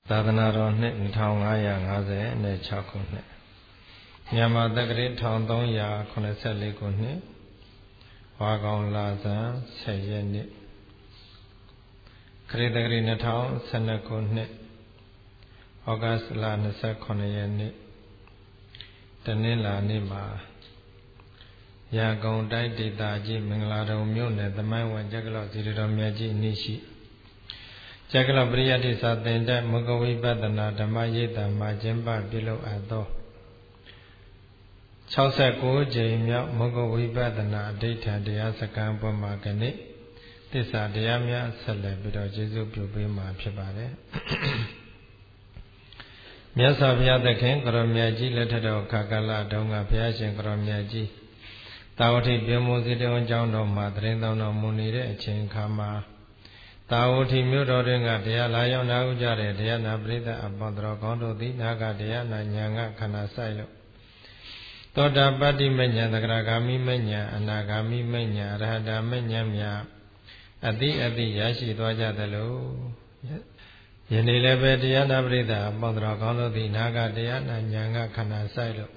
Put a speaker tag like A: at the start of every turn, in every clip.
A: သာသနာတော်နှစ်2556ခုနှစ်မြန်မာတက္ကရာ1384ခုနှစ်ဝါကောင်လဆန်း10ရက်နေ့ခရစ်တက္ကရာ2012ခုနှစ်ဩဂတ်လ29ရက်နေ့တနင်္လာနေ့မှာရန်ကုန်တိုင်းဒေသကြီးမင်္ဂလာတုံမြို့နယ်သမိုင်းဝင်ကျက်ကလော့စီရတော်မြတ်ကြီးအနည်းရှိကျက်ကလော့ပရိယတ္တိစာသင်တဲ့မဂဝိပဿနာဓမ္မရိပ်သာမှာကျင်းပပြုလုပ်အပ်သော69ကြိမ်မြောက်မဂဝိပဿနာအဋ္ဌဌာန်တရားစခန်းပွဲမှာကနေ့သစ္စာတရားများဆက်လက်ပြီးတော့ကျေးဇူးပြုပေးမှာဖြစ်ပါတယ်မြတ်စွာဘုရားသခင်ကရောမြတ်ကြီးလက်ထက်တော်ခါကာလတုန်းကဘုရားရှင်ကရောမြတ်ကြီးတာဝတိပြေမုံစီတုံကျောင်းတော်မှာတရင်တော်မူနေတဲ့အချိန်ခါမှာတာဝတိမြို့တော်တွင်ကတရားလာရောက်နာဥကြတဲ့တရားနာပရိသတ်အပေါင်းတော်ကောင်းတို့သည်နာကတရားနာဉာဏ်ကခန္ဓာဆိုင်လို့သောတာပတ္တိမဉ္ဇဉ်သဂရဂါမိမဉ္ဇဉ်အနာဂါမိမဉ္ဇဉ်အရဟတာမဉ္ဇဉ်များအတိရရှိသွားကြသလိုယနေ့လည်းပဲတရားနာပရိသတ်အပေါင်းတော်ကောင်းတို့သည်နာကတရားနာဉာဏ်ကခန္ဓာဆိုင်လို့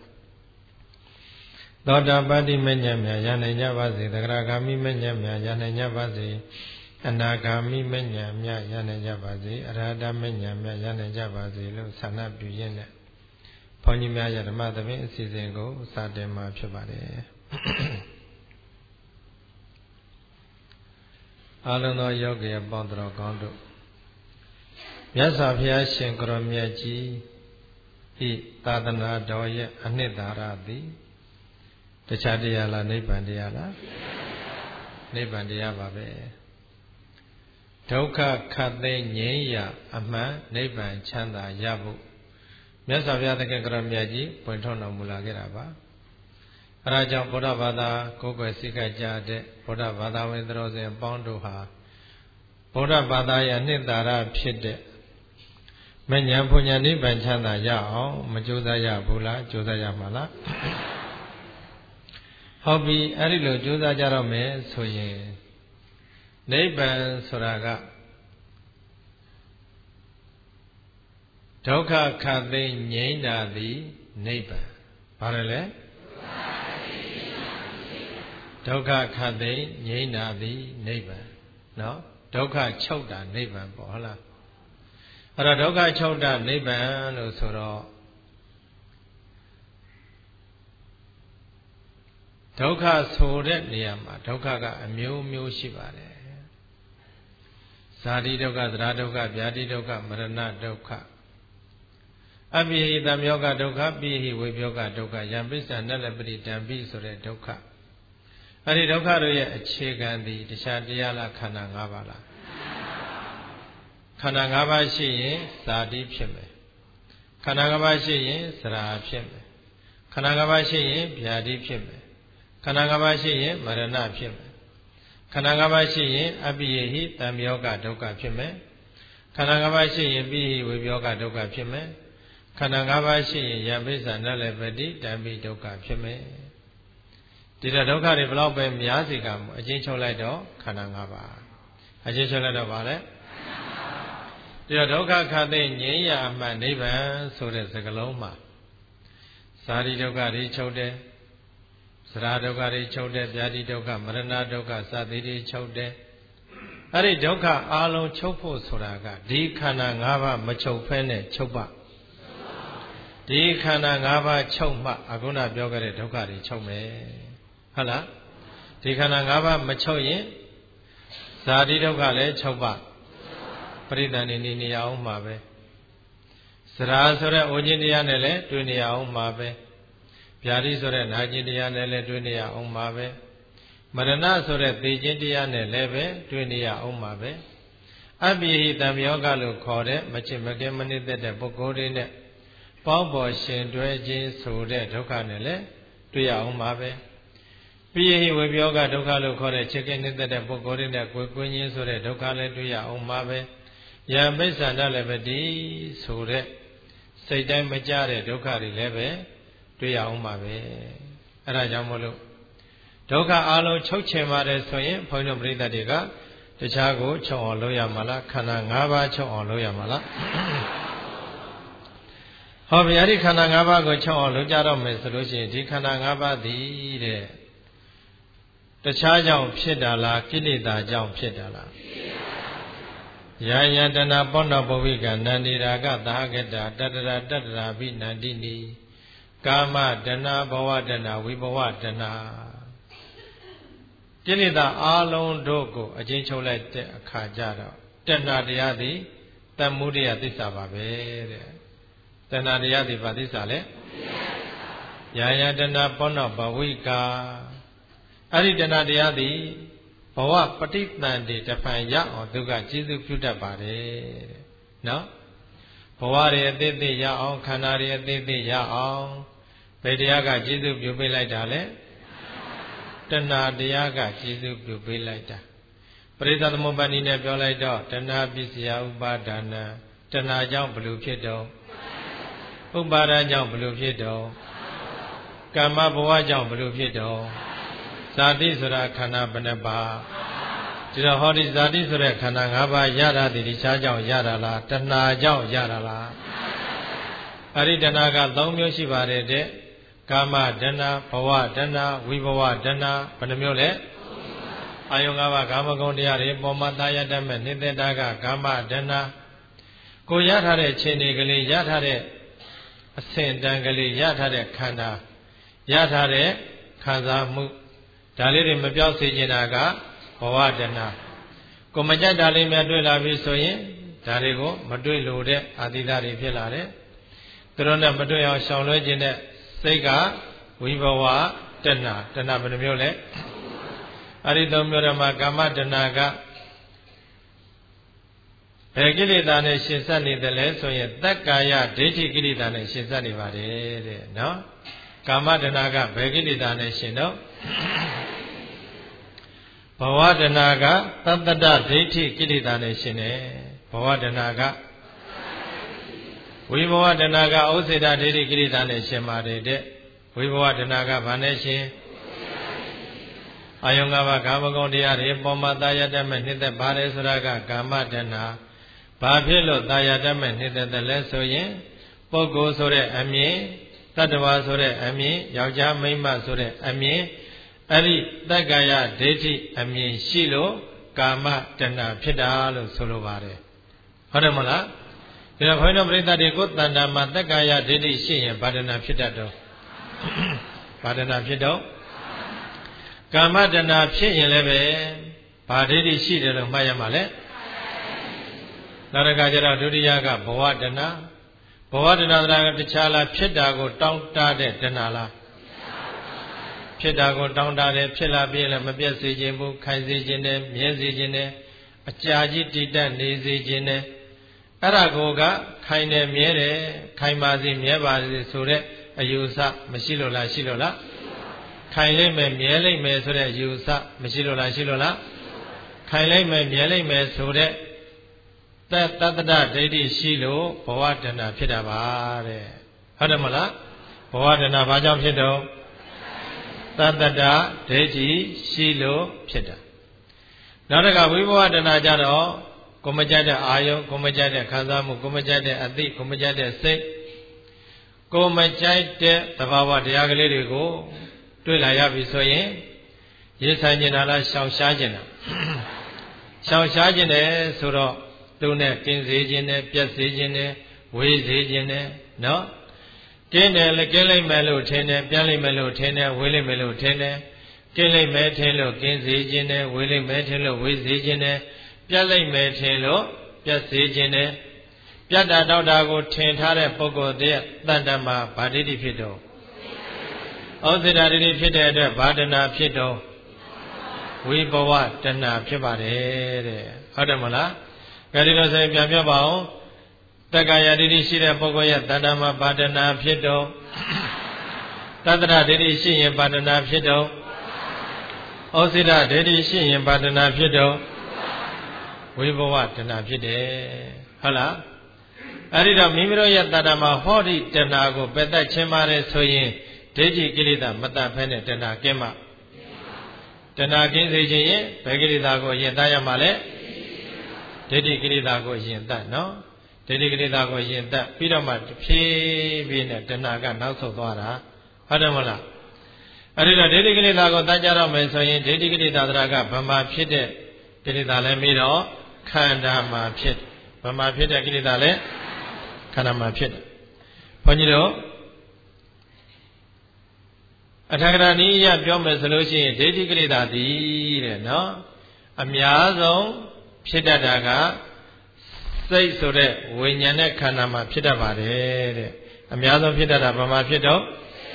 A: သောတာပတ္တိမဉ္ဇဉ်များရနိုင်ကြပါစေသဂရဂါမိမဉ္ဇဉ်များရနိုင်ကြပါစေအနာဂါမိမဉ္ဇဉ်များရနိုင်ကြပါစေအရဟတမဉ္ဇဉ်များရနိုင်ကြပါစေလို့ဆန္ဒပြုရင်းနဲ့ဘုန်းကြီးများရဲ့ဓမ္မသဘင်အစီအစဉ်ကိုစတင်မှာဖြစ်ပါတယ်အားလုံးသောယောဂီအပေါင်းတော်ကောင်းတို့မြတ်စွာဘုရားရှင်ကရောမြတ်ကြီးဤသာသနာတော်ရဲ့အနှစ်သာရသည်တခြားတရားလားနိဗ္ဗာန်တရားလားနိဗ္ဗာန်တရားပါပဲဒုက္ခခတ်သိမ်းငြိမ်းရာအမှန်နိဗ္ဗာန်ချမ်းသာရဖို့မြတ်စွာဘုရားသခင်ကရောမြတ်ကြီးပွင့်ထွန်းတော်မူလာခဲ့တာပါအဲဒါကြောင့်ဗုဒ္ဓဘာသာကိုယ်ွယ်စိတ်ကကြတဲ့ဗုဒ္ဓဘာသာဝင်တော်စင်အပေါင်းတို့ဟာဗုဒ္ဓဘာသာရဲ့အနှစ်သာရဖြစ်တဲ့မဉ္ဇဉ်ဘုံညာနိဗ္ဗာန်ချမ်းသာရအောင်မကြိုးစားရဘူးလားကြိုးစားရမှာလားဟုတ်ပြီအဲ့ဒီလိုကြိုးစားကြတော့မယ်ဆိုရင်နိဗ္ဗာန်ဆိုတာကဒုက္ခခတ်သိမ်းငြိမ်းတာသည်နိဗ္ဗာန်ဘာလဲလဲဒုက္ခခတ်သိမ်းငြိမ်းတာသည်နိဗ္ဗာန်နော်ဒုက္ခချုပ်တာနိဗ္ဗာန်ပေါ့ဟုတ်လားအဲ့တော့ဒုက္ခချုပ်တာနိဗ္ဗာန်လို့ဆိုတော့ဒုက္ခဆိုတဲ့နေရာမှာဒုက္ခကအမျိုးမျိုးရှိပါတယ်ဇာတိဒုက္ခသရဒုက္ခဗျာတိဒုက္ခမရဏဒုက္ခအပိဟိတမောကဒုက္ခပိဟိဝေပြောကဒုက္ခယံပိစ္ဆာနလပရိတံပိဆိုတဲ့ဒုက္ခအဲ့ဒီဒုက္ခတို့ရဲ့အခြေခံသည်တခြားတရားလားခန္ဓာ၅ပါးလားခန္ဓာ၅ပါးရှိရင်ဇာတိဖြစ်မယ်ခန္ဓာ၅ပါးရှိရင်သရာဖြစ်မယ်ခန္ဓာ၅ပါးရှိရင်ဗျာတိဖြစ်မယ်ခန္ဓာ၅ပါးရှိရင်မရဏဖြစ်မယ်ခန္ဓာ၅ပါးရှိရင်အပိယဟိတမောကဒုက္ခဖြစ်မယ်ခန္ဓာ၅ပါးရှိရင်ပိဟိဝေပြောကဒုက္ခဖြစ်မယ်ခန္ဓာ၅ပါးရှိရင်ယံပိစ္ဆာနလပတိတံပိဒုက္ခဖြစ်မယ်ဒီတော့ဒုက္ခတွေဘလောက်ပဲများစေကအချင်းချုပ်လိုက်တော့ခန္ဓာ၅ပါးအချင်းချုပ်လိုက်တော့ဗာလဲဒီတော့ဒုက္ခခတ်သိငြိမ်းရာအမှန်နိဗ္ဗာန်ဆိုတဲ့စကားလုံးမှာဇာတိဒုက္ခတွေချုပ်တယ်သရဒုက္ခတွေချုပ်တယ်ဗျာတိဒုက္ခမရဏဒုက္ခစသည်တွေချုပ်တယ်အဲ့ဒီဒုက္ခအလုံးချုပ်ဖို့ဆိုတာကဒီခန္ဓာ၅ပါးမချုပ်ဖဲနဲ့ချုပ်ပါဒီခန္ဓာ၅ပါးချုပ်မှအခုနပြောခဲ့တဲ့ဒုက္ခတွေချုပ်မယ်ဟုတ်လားဒီခန္ဓာ၅ပါးမချုပ်ရင်ဇာတိဒုက္ခလည်းချုပ်ပါပရိသန္တိနေရအောင်မှာပဲသရာဆိုတဲ့အိုခြင်းတရားနဲ့လည်းတွေ့နေရအောင်မှာပဲဗျာတိဆိုတဲ့နာခြင်းတရားနဲ့လည်းတွေ့နေရအောင်မှာပဲမရဏဆိုတဲ့သိခြင်းတရားနဲ့လည်းပဲတွေ့နေရအောင်မှာပဲအပိဟိတမောကလို့ခေါ်တဲ့မချစ်မကဲမနစ်သက်တဲ့ပုဂ္ဂိုလ်တွေနဲ့ပေါင်းပေါ်ရှင်တွဲခြင်းဆိုတဲ့ဒုက္ခနဲ့လည်းတွေ့ရအောင်မှာပဲပိဟိဝေပြောကဒုက္ခလို့ခေါ်တဲ့ချစ်ကဲနစ်သက်တဲ့ပုဂ္ဂိုလ်တွေနဲ့ကိုယ်ကွင်းခြင်းဆိုတဲ့ဒုက္ခလည်းတွေ့ရအောင်မှာပဲယံပိစ္ဆာနလည်းပဲဒီဆိုတဲ့စိတ်တိုင်းမကြတဲ့ဒုက္ခတွေလည်းပဲတွေ့ရအောင်ပါပဲအဲ့ဒါကြောင့်မို့လို့ဒုက္ခအလုံးချုပ်ချင်ပါတယ်ဆိုရင်ဘုန်းကြီးတို့ပရိသတ်တွေကတခြားကိုချုပ်အောင်လုပ်ရမှာလားခန္ဓာ၅ပါးချုပ်အောင်လုပ်ရမှာလားဟောဗျာဒီခန္ဓာ၅ပါးကိုချုပ်အောင်လုပ်ကြတော့မယ်ဆိုလို့ရှိရင်ဒီခန္ဓာ၅ပါးသည်တဲ့တခြားကြောင့်ဖြစ်တာလားကိလေသာကြောင့်ဖြစ်တာလားယာယတနာပောဏဘဝိကနန္ဒီရာကသာဂတတတရာတတရာဘိနန္တိနိကာမတဏဘဝတဏဝိဘဝတဏကိလေသာအလုံးတို့ကိုအချင်းချုပ်လိုက်တဲ့အခါကျတော့တဏတရားသည်တမ္မုဒိယသစ္စာပါပဲတဲ့တဏတရားသည်ဘာသစ္စာလဲယာယတနာပောဏဘဝိကအဲ့ဒီတဏတရားသည်ဘဝပဋိသန္ဓေတဖန်ရအောင်သူကကျေစုပြုတတ်ပါတယ်နော်ဘဝတွေအသေးသေးရအောင်ခန္ဓာတွေအသေးသေးရအောင်ဘယ်တရားကကျေစုပြုပေးလိုက်တာလဲတဏတရားကကျေစုပြုပေးလိုက်တာပရိသသမုပ္ပါဒိနဲ့ပြောလိုက်တော့တဏပစ္စယဥပါဒနာတဏကြောင့်ဘလို့ဖြစ်တော့ဥပါဒကြောင့်ဘလို့ဖြစ်တော့ကာမဘဝကြောင့်ဘလို့ဖြစ်တော့ဇာတိဆိုတာခန္ဓာဘယ်နှပါးဒီတော့ဟောဒီဇာတိဆိုတဲ့ခန္ဓာ၅ပါးရတာဒီတခြားကြောင့်ရတာလားတဏှာကြောင့်ရတာလားအဲ့ဒီတဏှာက၃မျိုးရှိပါတယ်တဲ့ကာမတဏှာဘဝတဏှာဝိဘဝတဏှာဘယ်နှမျိုးလဲအာယုံ၅ပါးကာမဂုဏ်တရားတွေပေါ်မှာတာရတတ်မဲ့နိတ္တတာကကာမတဏှာကိုရထားတဲ့ခြေနေကလေးရထားတဲ့အဆင့်တန်းကလေးရထားတဲ့ခန္ဓာရထားတဲ့ခံစားမှုဒါလေးတွေမပြောက်စေချင်တာကဘဝတဏှာကိုမကြိုက်တာလေးများတွေ့လာပြီဆိုရင်ဒါတွေကိုမတွေ့လို့တဲ့အာသီသတွေဖြစ်လာတယ်သူတို့နဲ့မတွေ့အောင်ရှောင်လွှဲခြင်းတဲ့စိတ်ကဝိဘဝတဏှာတဏှာဘယ်နှမျိုးလဲအဲ့ဒီသုံးမျိုးမှာကာမတဏှာကဘယ်ကိလေသာနဲ့ရှင်ဆက်နေတယ်လဲဆိုရင်တက္ကာယဒိဋ္ဌိကိလေသာနဲ့ရှင်ဆက်နေပါတယ်တဲ့နော်ကာမတဏှာကဘယ်ကိလေသာနဲ့ရှင်တော့ဘဝတဏှာကသတ္တတဒိဋ္ဌိကိလေသာနဲ့ရှင်တယ်ဘဝတဏှာကဝိဘဝတဏှာကဥစ္စေတဒိဋ္ဌိကိလေသာနဲ့ရှင်ပါတယ်တဲ့ဝိဘဝတဏှာကဘာနဲ့ရှင်အာယုံ၅ပါးကာမဂုဏ်တရားတွေပေါ်မှာတာယာတတ်မဲ့နှစ်သက်ပါတယ်ဆိုတာကကာမတဏှာဘာဖြစ်လို့တာယာတတ်မဲ့နှစ်သက်တယ်လဲဆိုရင်ပုဂ္ဂိုလ်ဆိုတဲ့အမြင်တတ္တဝါဆိုတဲ့အမြင်ယောက်ျားမိန်းမဆိုတဲ့အမြင်အဲ့ဒီတက္ကာယဒိဋ္ဌိအမြင်ရှိလို့ကာမတဏှာဖြစ်တာလို့ဆိုလိုပါတယ်ဟုတ်တယ်မလားဒါတော့ဘုန်းတော်ပရိသတ်တွေကိုတဏ္ဍာမှာတက္ကာယဒိဋ္ဌိရှိရင်ဘာတဏှာဖြစ်တတ်တော့ဘာတဏှာဖြစ်တော့ကာမတဏှာဖြစ်ရင်လည်းပဲဘာဒိဋ္ဌိရှိတယ်လို့မှတ်ရမှာလဲနောက်တစ်ခါကျတော့ဒုတိယကဘဝတဏှာဘဝတဏှာကတခြားလားဖြစ်တာကိုတောင်းတတဲ့တဏှာလားဖြစ်တာကိုတောင်းတတယ်ဖြစ်လာပြီးလည်းမပြတ်စေခြင်းဘူးခိုင်စေခြင်းနဲ့မြဲစေခြင်းနဲ့အကြာကြီးတည်တတ်နေစေခြင်းနဲ့အဲ့ဒါကိုကခိုင်တယ်မြဲတယ်ခိုင်ပါစေမြဲပါစေဆိုတဲ့အယူဆမရှိလို့လားရှိလို့လားခိုင်လိမ့်မယ်မြဲလိမ့်မယ်ဆိုတဲ့အယူဆမရှိလို့လားရှိလို့လားခိုင်လိမ့်မယ်မြဲလိမ့်မယ်ဆိုတဲ့တတ္တဒိဋ္ဌိရှိလို့ဘဝတဏှာဖြစ်တာပါတဲ့ဟုတ်တယ်မလားဘဝတဏှာဘာကြောင့်ဖြစ်တော့တတ္တဒိဋ္ဌိရှိလို့ဖြစ်တာနောက်တစ်ခါဝိဘဝတဏှာကြတော့ကိုမကြိုက်တဲ့အာယုံကိုမကြိုက်တဲ့ခံစားမှုကိုမကြိုက်တဲ့အသိကိုမကြိုက်တဲ့စိတ်ကိုမကြိုက်တဲ့သဘာဝတရားကလေးတွေကိုတွေ့လာရပြီဆိုရင်ရေးဆိုင်နေတာလားရှောင်ရှားနေတာရှောင်ရှားခြင်းတယ်ဆိုတော့သူနဲ့ကင်းစေခြင်းနဲ့ပြတ်စေခြင်းနဲ့ဝေးစေခြင်းနဲ့နော်ကင်းတယ်လည်းကင်းလိုက်မယ်လို့ထင်တယ်ပြတ်လိုက်မယ်လို့ထင်တယ်ဝေးလိုက်မယ်လို့ထင်တယ်ကင်းလိုက်မယ်ထင်လို့ကင်းစေခြင်းနဲ့ဝေးလိုက်မယ်ထင်လို့ဝေးစေခြင်းနဲ့ပြတ်လိုက်မယ်ထင်လို့ပြတ်စေခြင်းနဲ့ပြတ်တာတောက်တာကိုထင်ထားတဲ့ပုဂ္ဂိုလ်တည်းတန်တမှာဗာဒိဋ္ဌိဖြစ်တော့ဩဇိတာဒိဋ္ဌိဖြစ်တဲ့အတွက်ဗာဒနာဖြစ်တော့ဝိဘဝတဏှာဖြစ်ပါတယ်တဲ့ဟုတ်တယ်မလားကြည့်လို့ဆိုရင်ပြန်ပြပါအောင်တက္ကာယဒိဋ္ဌိရှိတဲ့ပုဂ္ဂိုလ်ရဲ့တဏ္ဍာမှာဗာဒနာဖြစ်တော့တတ္တရဒိဋ္ဌိရှိရင်ဗာဒနာဖြစ်တော့ဩဇိတာဒိဋ္ဌိရှိရင်ဗာဒနာဖြစ်တော့ဝိဘဝတဏှာဖြစ်တယ်ဟုတ်လားအဲ့ဒီတော့မိမိတို့ရဲ့တဏ္ဍာမှာဟောဒီတဏှာကိုပယ်တတ်ခြင်းပါတယ်ဆိုရင်ဒိဋ္ဌိကိလေသာမတတ်ဖဲနဲ့တဏှာကင်းမှတဏှာကင်းစေခြင်းရင်ဘယ်ကိလေသာကိုရင်တတ်ရမှာလဲဒိဋ္ဌိကိလေသာကိုရင်တတ်နော်ဒဒိဋ္ဌိကိလေသာကိုယင်သက်ပြီးတော့မှဖြည်းဖြည်းနဲ့တဏှာကနောက်ဆုတ်သွားတာဟုတ်တယ်မလားအဲ့ဒီတော့ဒိဋ္ဌိကိလေသာကိုတတ်ကြတော့မယ်ဆိုရင်ဒိဋ္ဌိကိလေသာတရာကဗမာဖြစ်တဲ့ကိလေသာလည်းပြီးတော့ခန္ဓာမှာဖြစ်ဗမာဖြစ်တဲ့ကိလေသာလည်းခန္ဓာမှာဖြစ်တယ်ဘုန်းကြီးတို့အထာဂရဏီယပြောမယ်ဆိုလို့ရှိရင်ဒိဋ္ဌိကိလေသာသည်တဲ့နော်အများဆုံးဖြစ်တတ်တာကစိတ်ဆိုတဲ့ဝိညာဉ်နဲ့ခန္ဓာမှာဖြစ်တတ်ပါတယ်တဲ့အများဆုံးဖြစ်တတ်တာဘာမှဖြစ်တော့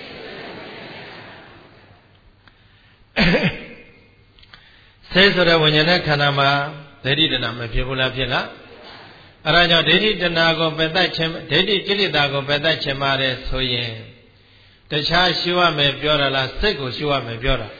A: စိတ်ဆိုတဲ့ဝိညာဉ်နဲ့ခန္ဓာမှာဒိဋ္ဌိတဏမဖြစ်ဘူးလားဖြစ်လားအဲဒါကြောင့်ဒိဋ္ဌိတဏကိုပယ်တတ်ခြင်းဒိဋ္ဌိကိလေသာကိုပယ်တတ်ခြင်းပါတယ်ဆိုရင်တခြားရှုရမယ်ပြောတာလားစိတ်ကိုရှုရမယ်ပြောတာ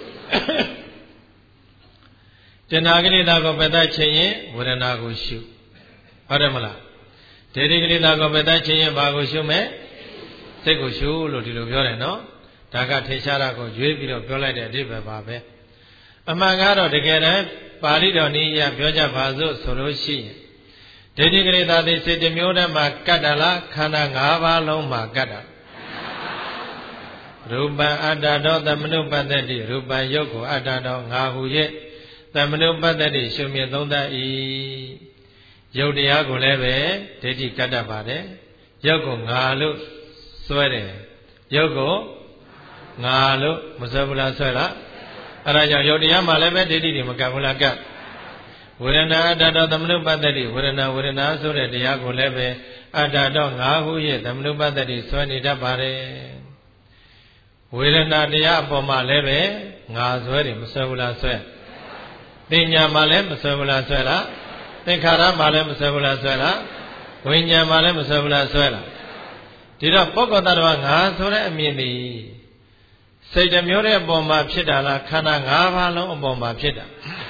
A: တဏှာကိလေသာကိုပယ်တတ်ခြင်းရင်ဝေဒနာကိုရှုဟုတ်တယ်မလားဒိဋ္ဌိကိလေသာကိုပယ်တတ်ခြင်းရင်ဘာကိုရှုမယ်စိတ်ကိုရှုလို့ဒီလိုပြောတယ်နော်ဒါကထေရှားတာကိုရွေးပြီးတော့ပြောလိုက်တဲ့အဓိပ္ပာယ်ပါပဲအမှန်ကတော့တကယ်တမ်းပါဠိတော်နည်းအရပြောကြပါစို့ဆိုလို့ရှိရင်ဒိဋ္ဌိကိလေသာသည်စိတ်တစ်မျိုးတည်းမှာကတ်တာလားခန္ဓာ၅ပါးလုံးမှာကတ်တာရူပံအတ္တတော်သမနုပတ္တိရူပံယုတ်ကိုအတ္တတော်ငါဟု၍သမနုပတ္တိရှုမြင်သုံးသပ်၏ယုတ်တရားကိုလည်းပဲဒိဋ္ဌိကတ်တတ်ပါတယ်ယုတ်ကိုငါလို့ဆွဲတယ်ယုတ်ကိုငါလို့မဆွဲဘူးလားဆွဲလားအဲဒါကြောင့်ယုတ်တရားမှလည်းပဲဒိဋ္ဌိတွေမကတ်ဘူးလားကတ်ဝေဒနာအတ္တတော်သမနုပတ္တိဝေဒနာဆိုတဲ့တရားကိုလည်းပဲအတ္တတော်ငါဟု၍သမနုပတ္တိဆွဲနေတတ်ပါတယ်ဝေဒနာတရားအပေါ်မှာလည်းပဲငါဆွဲတယ်မဆွဲဘူးလားဆွဲသိညာမှာလည်းမဆွဲဘူးလားဆွဲလားသင်္ခါရမှာလည်းမဆွဲဘူးလားဆွဲလားဝိညာဉ်မှာလည်းမဆွဲဘူးလားဆွဲလားဒီတော့ပုဂ္ဂိုလ်တ attva ငါဆိုတဲ့အမြင်သည်စိတ်တစ်မျိုးတဲ့အပေါ်မှာဖြစ်တာလားခန္ဓာ၅ပါးလုံးအပေါ်မှာဖြစ်တာ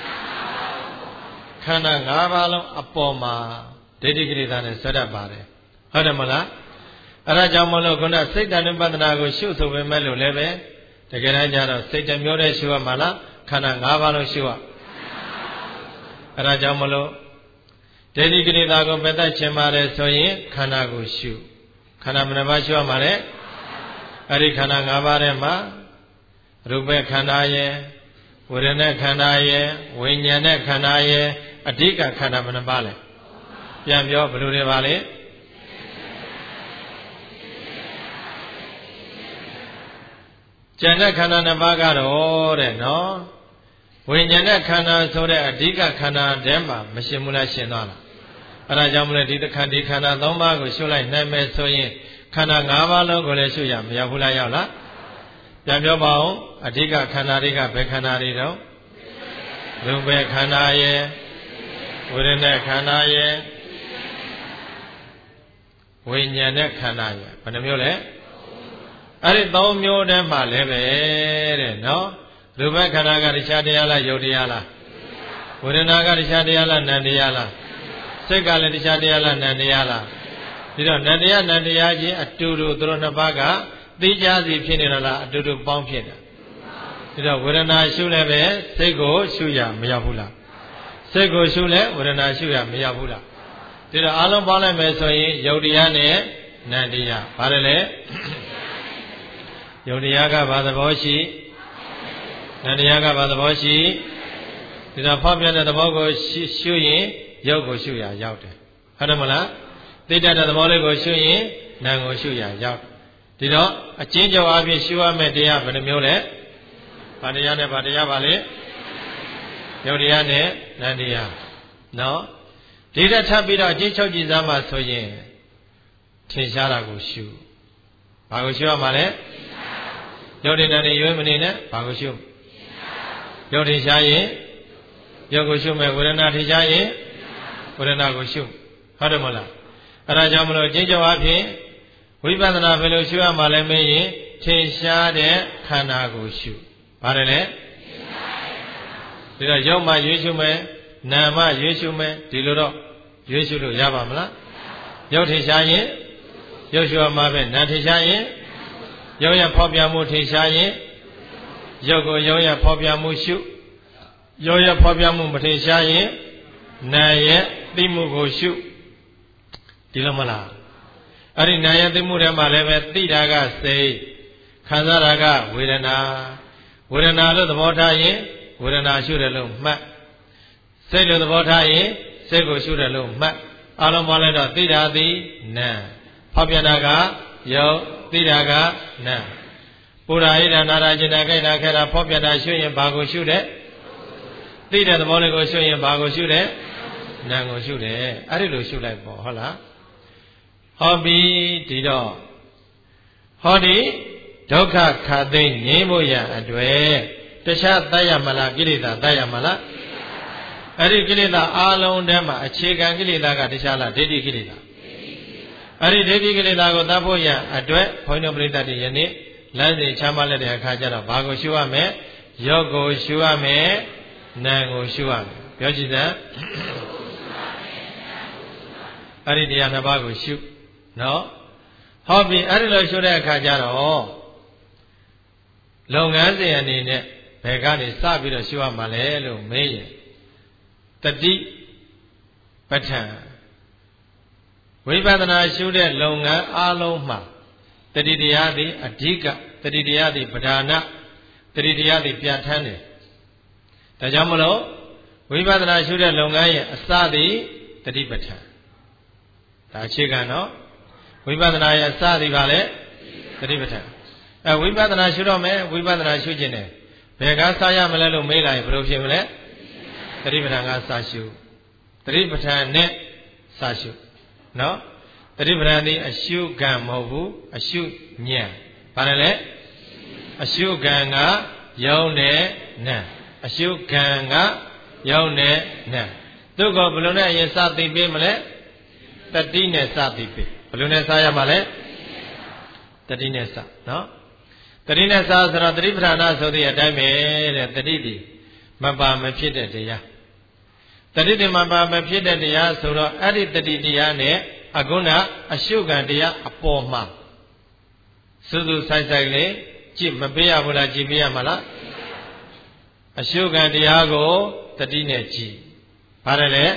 A: ခန္ဓာ၅ပါးလုံးအပေါ်မှာဒိဋ္ဌိကိလေသာနဲ့ဆွဲတတ်ပါတယ်ဟုတ်တယ်မလားအဲဒါကြောင့်မလို့ခုနစိတ်တ ानु ပတ္တနာကိုရှုဆိုပေမဲ့လို့လည်းပဲတကယ်တမ်းကျတော့စိတ်တစ်မျိုးတည်းရှုရမှာလားခန္ဓာ၅ပါးလုံးရှုရအဲဒါကြောင့်မလို့ဒိဋ္ဌိကိလေသာကိုပယ်တတ်ခြင်းပါတယ်ဆိုရင်ခန္ဓာကိုရှုခန္ဓာဘယ်နှပါးရှုရမှာလဲအဲ့ဒီခန္ဓာ၅ပါးထဲမှာရူပခန္ဓာရဲ့ဝေဒနာခန္ဓာရဲ့ဝိညာဉ်နဲ့ခန္ဓာရဲ့အဓိကခန္ဓာဘယ်နှပါးလဲပြန်ပြောဘယ်လိုတွေပါလဲကျန်တဲ့ခန္ဓာ၅ပါးကတော့တဲ့နော်ဝိညာဉ်နဲ့ခန္ဓာဆိုတဲ့အဓိကခန္ဓာထဲမှာမရှင်းဘူးလားရှင်းသွားလားအဲဒါကြောင့်မလို့ဒီခန္ဓာ၃ပါးကိုရှုလိုက်နိုင်မယ်ဆိုရင်ခန္ဓာ၅ပါးလုံးကိုလည်းရှုရမရောက်ဘူးလားရောက်လားပြန်ပြောပါဦးအဓိကခန္ဓာတွေကဘယ်ခန္ဓာတွေတော့ရူပခန္ဓာရဲ့ဝေဒနာခန္ဓာရဲ့ဝိညာဉ်နဲ့ခန္ဓာရဲ့ဘယ်နှမျိုးလဲအဲ့ဒီ၃မျိုးတည်းမှလည်းပဲတဲ့နော်ရူပခန္ဓာကတရားတရားလားယုတ်တရားလားဝေဒနာကတရားတရားလားနံတရားလားစိတ်ကလည်းတရားတရားလားနံတရားလားဒီတော့နံတရားနံတရားချင်းအတူတူသူတို့နှစ်ပါးကသိကြစီဖြစ်နေတော့လားအတူတူပေါင်းဖြစ်တာဒီတော့ဝေဒနာရှုလည်းပဲစိတ်ကိုရှုရမရောက်ဘူးလားစိတ်ကိုရှုလဲဝေဒနာရှုရမရောက်ဘူးလားဒီတော့အလုံးပေါင်းလိုက်မယ်ဆိုရင်ယုတ်တရားနဲ့နံတရားဘာလဲယုတ်တရားကဘာသဘောရှိနံတရားကဘာသဘောရှိဒီတော့ဖောက်ပြန်တဲ့သဘောကိုရှုရင်ယုတ်ကိုရှုရရောက်တယ်ဟုတ်တယ်မလားသိတတ်တဲ့သဘောလေးကိုရှုရင်နာမ်ကိုရှုရရောက်ဒီတော့အကျဉ်းချုပ်အပြင်ရှုရမယ့်တရားဘယ်နှမျိုးလဲဘာတရားနဲ့ဘာတရားပါလဲယုတ်တရားနဲ့နံတရားနော်ဒီတက်ထပ်ပြီးတော့အကျဉ်းချုပ်ကြည့်စမ်းမှဆိုရင်ထင်ရှားတာကိုရှုဘာကိုရှုရမှာလဲယုတ်တဲ့နံတွေရွေးမနေနဲ့ဘာကိုရှုယုတ်ထင်ရှားရင်ယုတ်ကိုရှုမယ်ဝေဒနာထင်ရှားရင်ဝေဒနာကိုရှုဟုတ်တယ်မလားအဲဒါကြောင့်မလို့အကျဉ်းချုပ်အပြင်ဝိပဿနာဘယ်လိုရှုရမှာလဲမေးရင်ထင်ရှားတဲ့ခန္ဓာကိုရှုပါတယ်လေဒီတော့ယုတ်မှရွေးရှုမယ်နာမ်မှရွေးရှုမယ်ဒီလိုတော့ရွေးရှုလို့ရပါမလားယုတ်ထင်ရှားရင်ယုတ်ရှုရမှာပဲနာမ်ထင်ရှားရင်ယုတ်ရဖောက်ပြမှုထင်ရှားရင်ယုတ်ကိုယုတ်ရဖောက်ပြမှုရှုယုတ်ရဖောက်ပြမှုမထင်ရှားရင်နာမ်ရဲ့သိမှုကိုရှုဒီလိုမလားအဲ့ဒီနာယသိမှုထဲမှာလည်းပဲသိတာကစိတ်ခံစားတာကဝေဒနာဝေဒနာလို့သဘောထားရင်ဝေဒနာရှုတယ်လို့မှတ်စိတ်လို့သဘောထားရင်စိတ်ကိုရှုတယ်လို့မှတ်အလုံးပေါင်းလိုက်တော့သိတာသည်နာဖောက်ပြန်တာကယုတ်သိတာကနာပူရာဣဒနာရာจิตာခိုက်တာခဲတာဖောက်ပြန်တာရှုရင်ဘာကိုရှုတယ်သိတဲ့သဘောလေးကိုရှုရင်ဘာကိုရှုတယ်နာကိုရှုတယ်အဲ့ဒီလိုရှုလိုက်ပေါ့ဟုတ်လားဟောပြီဒီတော့ဟောဒီဒုက္ခခါသိငြိမ်းဖို့ရအတွေ့တခြားတတ်ရမလားကိလေသာတတ်ရမလားအဲ့ဒီကိလေသာအလုံးထဲမှာအခြေခံကိလေသာကတခြားလားဒိဋ္ဌိကိလေသာအဲ့ဒီဒိဋ္ဌိကိလေသာကိုတတ်ဖို့ရအတွေ့ဘုန်းတော်ပရိသတ်တွေယနေ့လမ်းစဉ်ချမ်းမလက်တဲ့အခါကျတော့ဘာကိုရှုရမလဲယောကိုရှုရမယ်နာကိုရှုရမယ်ပြောကြည့်စမ်းအဲ့ဒီတရားနှစ်ပါးကိုရှုနော်ဟောပြီအဲ့ဒီလိုရှုတဲ့အခါကျတော့လုပ်ငန်းစဉ်အနေနဲ့ဘယ်ကနေစပြီးတော့ရှုရမှာလဲလို့မေးရင်တတိပဋ္ဌာန်ဝိပဿနာရှုတဲ့လုပ်ငန်းအလုံးမှာတတိတရားသည်အဓိကတတိတရားသည်ပဓာနတတိတရားသည်ပြဋ္ဌာန်းတယ်ဒါကြောင့်မလို့ဝိပဿနာရှုတဲ့လုပ်ငန်းရဲ့အစသည်တတိပဋ္ဌာန်ဒါအခြေခံနော်ဝိပဿနာရဲ့အစသည်ပါလေတတိပဋ္ဌာန်ဝိပဿနာရှုတော့မယ်ဝိပဿနာရှုခြင်းတယ်ဘယ်ကစရမလဲလို့မေးလိုက်ဘယ်လိုဖြစ်မလဲတတိပဋ္ဌာန်ကစရှုတတိပဋ္ဌာန်နဲ့စရှုနော်တတိပဋ္ဌာန်ဒီအရှုကံမဟုတ်ဘူးအရှုဉာဏ်ဘာလဲလဲအရှုကံကယုံနဲ့နံအရှုကံကယုံနဲ့နံသူကဘယ်လိုနဲ့အရင်စသိပေးမလဲတတိနဲ့စသိပေးဘယ်လိုနဲ့စရမှာလဲတတိနဲ့စနော်တတိနဲ့စဆိုတော့တတိပဋ္ဌာန်ဆိုတဲ့အတိုင်းပဲတဲ့တတိဒီမပါမဖြစ်တဲ့တရားတတိဒီမပါမဖြစ်တဲ့တရားဆိုတော့အဲ့ဒီတတိတရားနဲ့အခုနအရှုကံတရားအပေါ်မှာစူးစူးဆိုင်ဆိုင်လေးကြည့်မပေးရဘူးလားကြည့်ပေးရမှာလားအရှုကံတရားကိုတတိနဲ့ကြည့်ပါတယ်လေ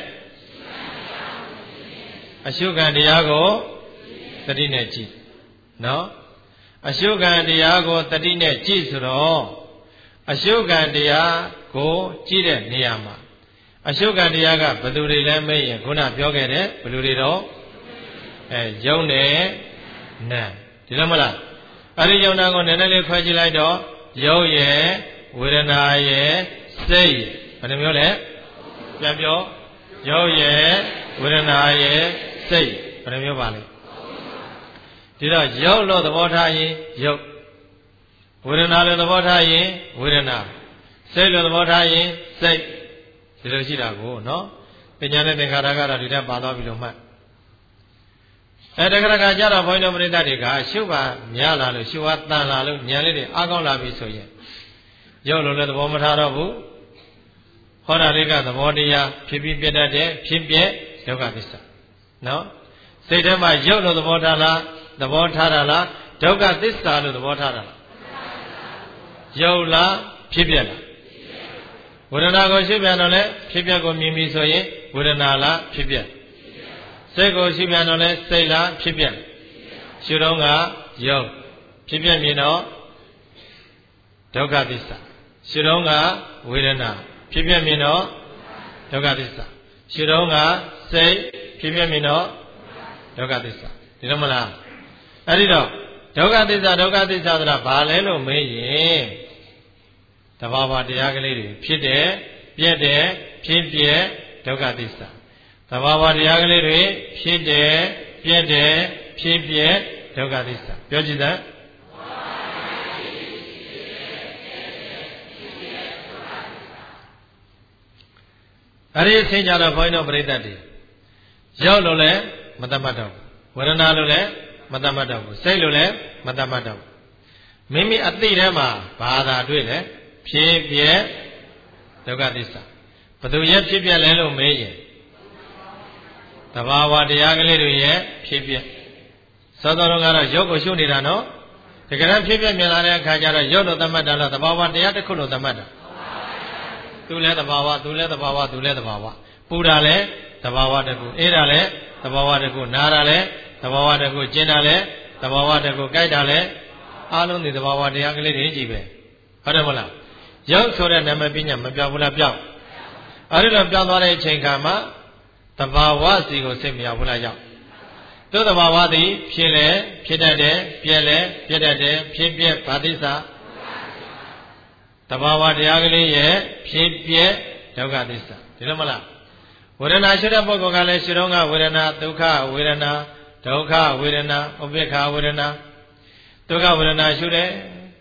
A: အရှုကံတရားကိုတတိနဲ့ကြည့်နော်အရှုကံတရားကိုတတိနဲ့ကြည့်ဆိုတော့အရှုကံတရားကိုကြည့်တဲ့နေရာမှာအရှုကံတရားကဘယ်သူတွေလဲမေးရင်ခုနပြောခဲ့တဲ့ဘယ်သူတွေတော့ယုံနဲ့နာဒီလိုမလားအဲ့ဒီယုံနာကိုနည်းနည်းလေးခွဲကြည့်လိုက်တော့ယုံရဲ့ဝေဒနာရဲ့စိတ်ဘယ်နှမျိုးလဲပြန်ပြောယုံရဲ့ဝေဒနာရဲ့စိတ်ဘယ်နှမျိုးပါလဲဒီတော့ယုံလို့သဘောထားရင်ယုံဝေဒနာလို့သဘောထားရင်ဝေဒနာစိတ်လို့သဘောထားရင်စိတ်ဒီလိုရှိတာကိုနော်ပညာနဲ့သင်္ခါရကတော့ဒီတက်ပါသွားပြီလို့မှတ်တခါတခါကြတော့ဘုန်းတော်ပရိသတ်တွေကရှုပါများလာလို့ရှုပါတန်လာလို့ဉာဏ်လေးတွေအားကောင်းလာပြီဆိုရင်ရုပ်လို့လည်းသဘောမထားတော့ဘူးဟောတာလေးကသဘောတရားဖြစ်ပြီးပြတ်တတ်တဲ့ဖြစ်ပြဒုက္ခသစ္စာနော်စိတ်ထဲမှာရုပ်လို့သဘောထားလားသဘောထားတာလားဒုက္ခသစ္စာလို့သဘောထားတာလားရုပ်လားဖြစ်ပြလားဝေဒနာကိုရှုပြန်တော့လဲဖြစ်ပြကိုမြင်ပြီဆိုရင်ဝေဒနာလားဖြစ်ပြစိတ်ကိုရှုပြန်တော့လဲစိတ်လားဖြစ်ပြရှုတော့ကယုတ်ဖြစ်ပြမြင်တော့ဒုက္ခသစ္စာရှုတော့ကဝေဒနာဖြစ်ပြမြင်တော့ဒုက္ခသစ္စာရှုတော့ကစိတ်ဖြစ်ပြမြင်တော့ဒုက္ခသစ္စာဒီလိုမလားအဲ့ဒီတော့ဒုက္ခသစ္စာဆိုတာဘာလဲလို့မေးရင်တဘာဝတရားကလေးတွေဖြစ်တယ်ပြည့်တယ်ဖြစ်ပြဒုက္ခသစ္စာသဘာဝတရားကလေးတွေဖြစ်တယ်ပြည့်တယ်ဖြစ်ပြဒုက္ခသစ္စာပြောကြည့်သားအဲ့ဒီအချိန်ကြတော့ဘုန်းကြီးတို့ပြိဿတ်တွေရောက်လို့လည်းမတတ်မှတ်တော့ဝေဒနာလို့လည်းမတတ်မှတ်တော့ဘူးစိတ်လို့လည်းမတတ်မှတ်တော့ဘူးမိမိအသိထဲမှာဘာသာတွေ့လဲဖြစ်ပြဒုက္ခသစ္စာဘသူရဲ့ဖြစ်ပြလဲလို့မေးရင်တဘာဝတရားကလေးတွေရဲ့ဖြစ်ပြသောတော်တော်ကတော့ရုပ်ကိုရှုနေတာနော်တကယ်တော့ဖြစ်ပြမြင်လာတဲ့အခါကျတော့ရုပ်လို့သတ်မှတ်တာလားတဘာဝတရားတစ်ခုလို့သတ်မှတ်တာသူလည်းတဘာဝသူလည်းတဘာဝသူလည်းတဘာဝပူတာလည်းသဘာဝတစ်ခုအေးတာလည်းသဘာဝတစ်ခုနားတာလည်းသဘာဝတစ်ခုကျင်းတာလည်းသဘာဝတစ်ခုကြိုက်တာလည်းအားလုံးဒီသဘာဝတရားကလေးတွေကြီးပဲဟုတ်တယ်မလားရုပ်ဆိုတဲ့နာမပညာမပြောင်းဘူးလားပြောင်းအဲ့ဒီလိုပြောင်းသွားတဲ့အချိန်ခါမှာသဘာဝစီကိုစိတ်မရောက်ဘူးလားရောက်သူသဘာဝသည်ဖြစ်လေဖြစ်တတ်တယ်ပြက်လေပြက်တတ်တယ်ဖြစ်ပြက်ဗာတိစာသဘာဝတရားကလေးရဲ့ဖြစ်ပြက်ဒုက္ခသစ္စာဒီလိုမလားဝေဒနာရှိတဲ့ပုဂ္ဂိုလ်ကလည်းရှိတော့ကဝေဒနာဒုက္ခဝေဒနာဒုက္ခဝေဒနာဥပေက္ခဝေဒနာဒုက္ခဝေဒနာရှုတယ်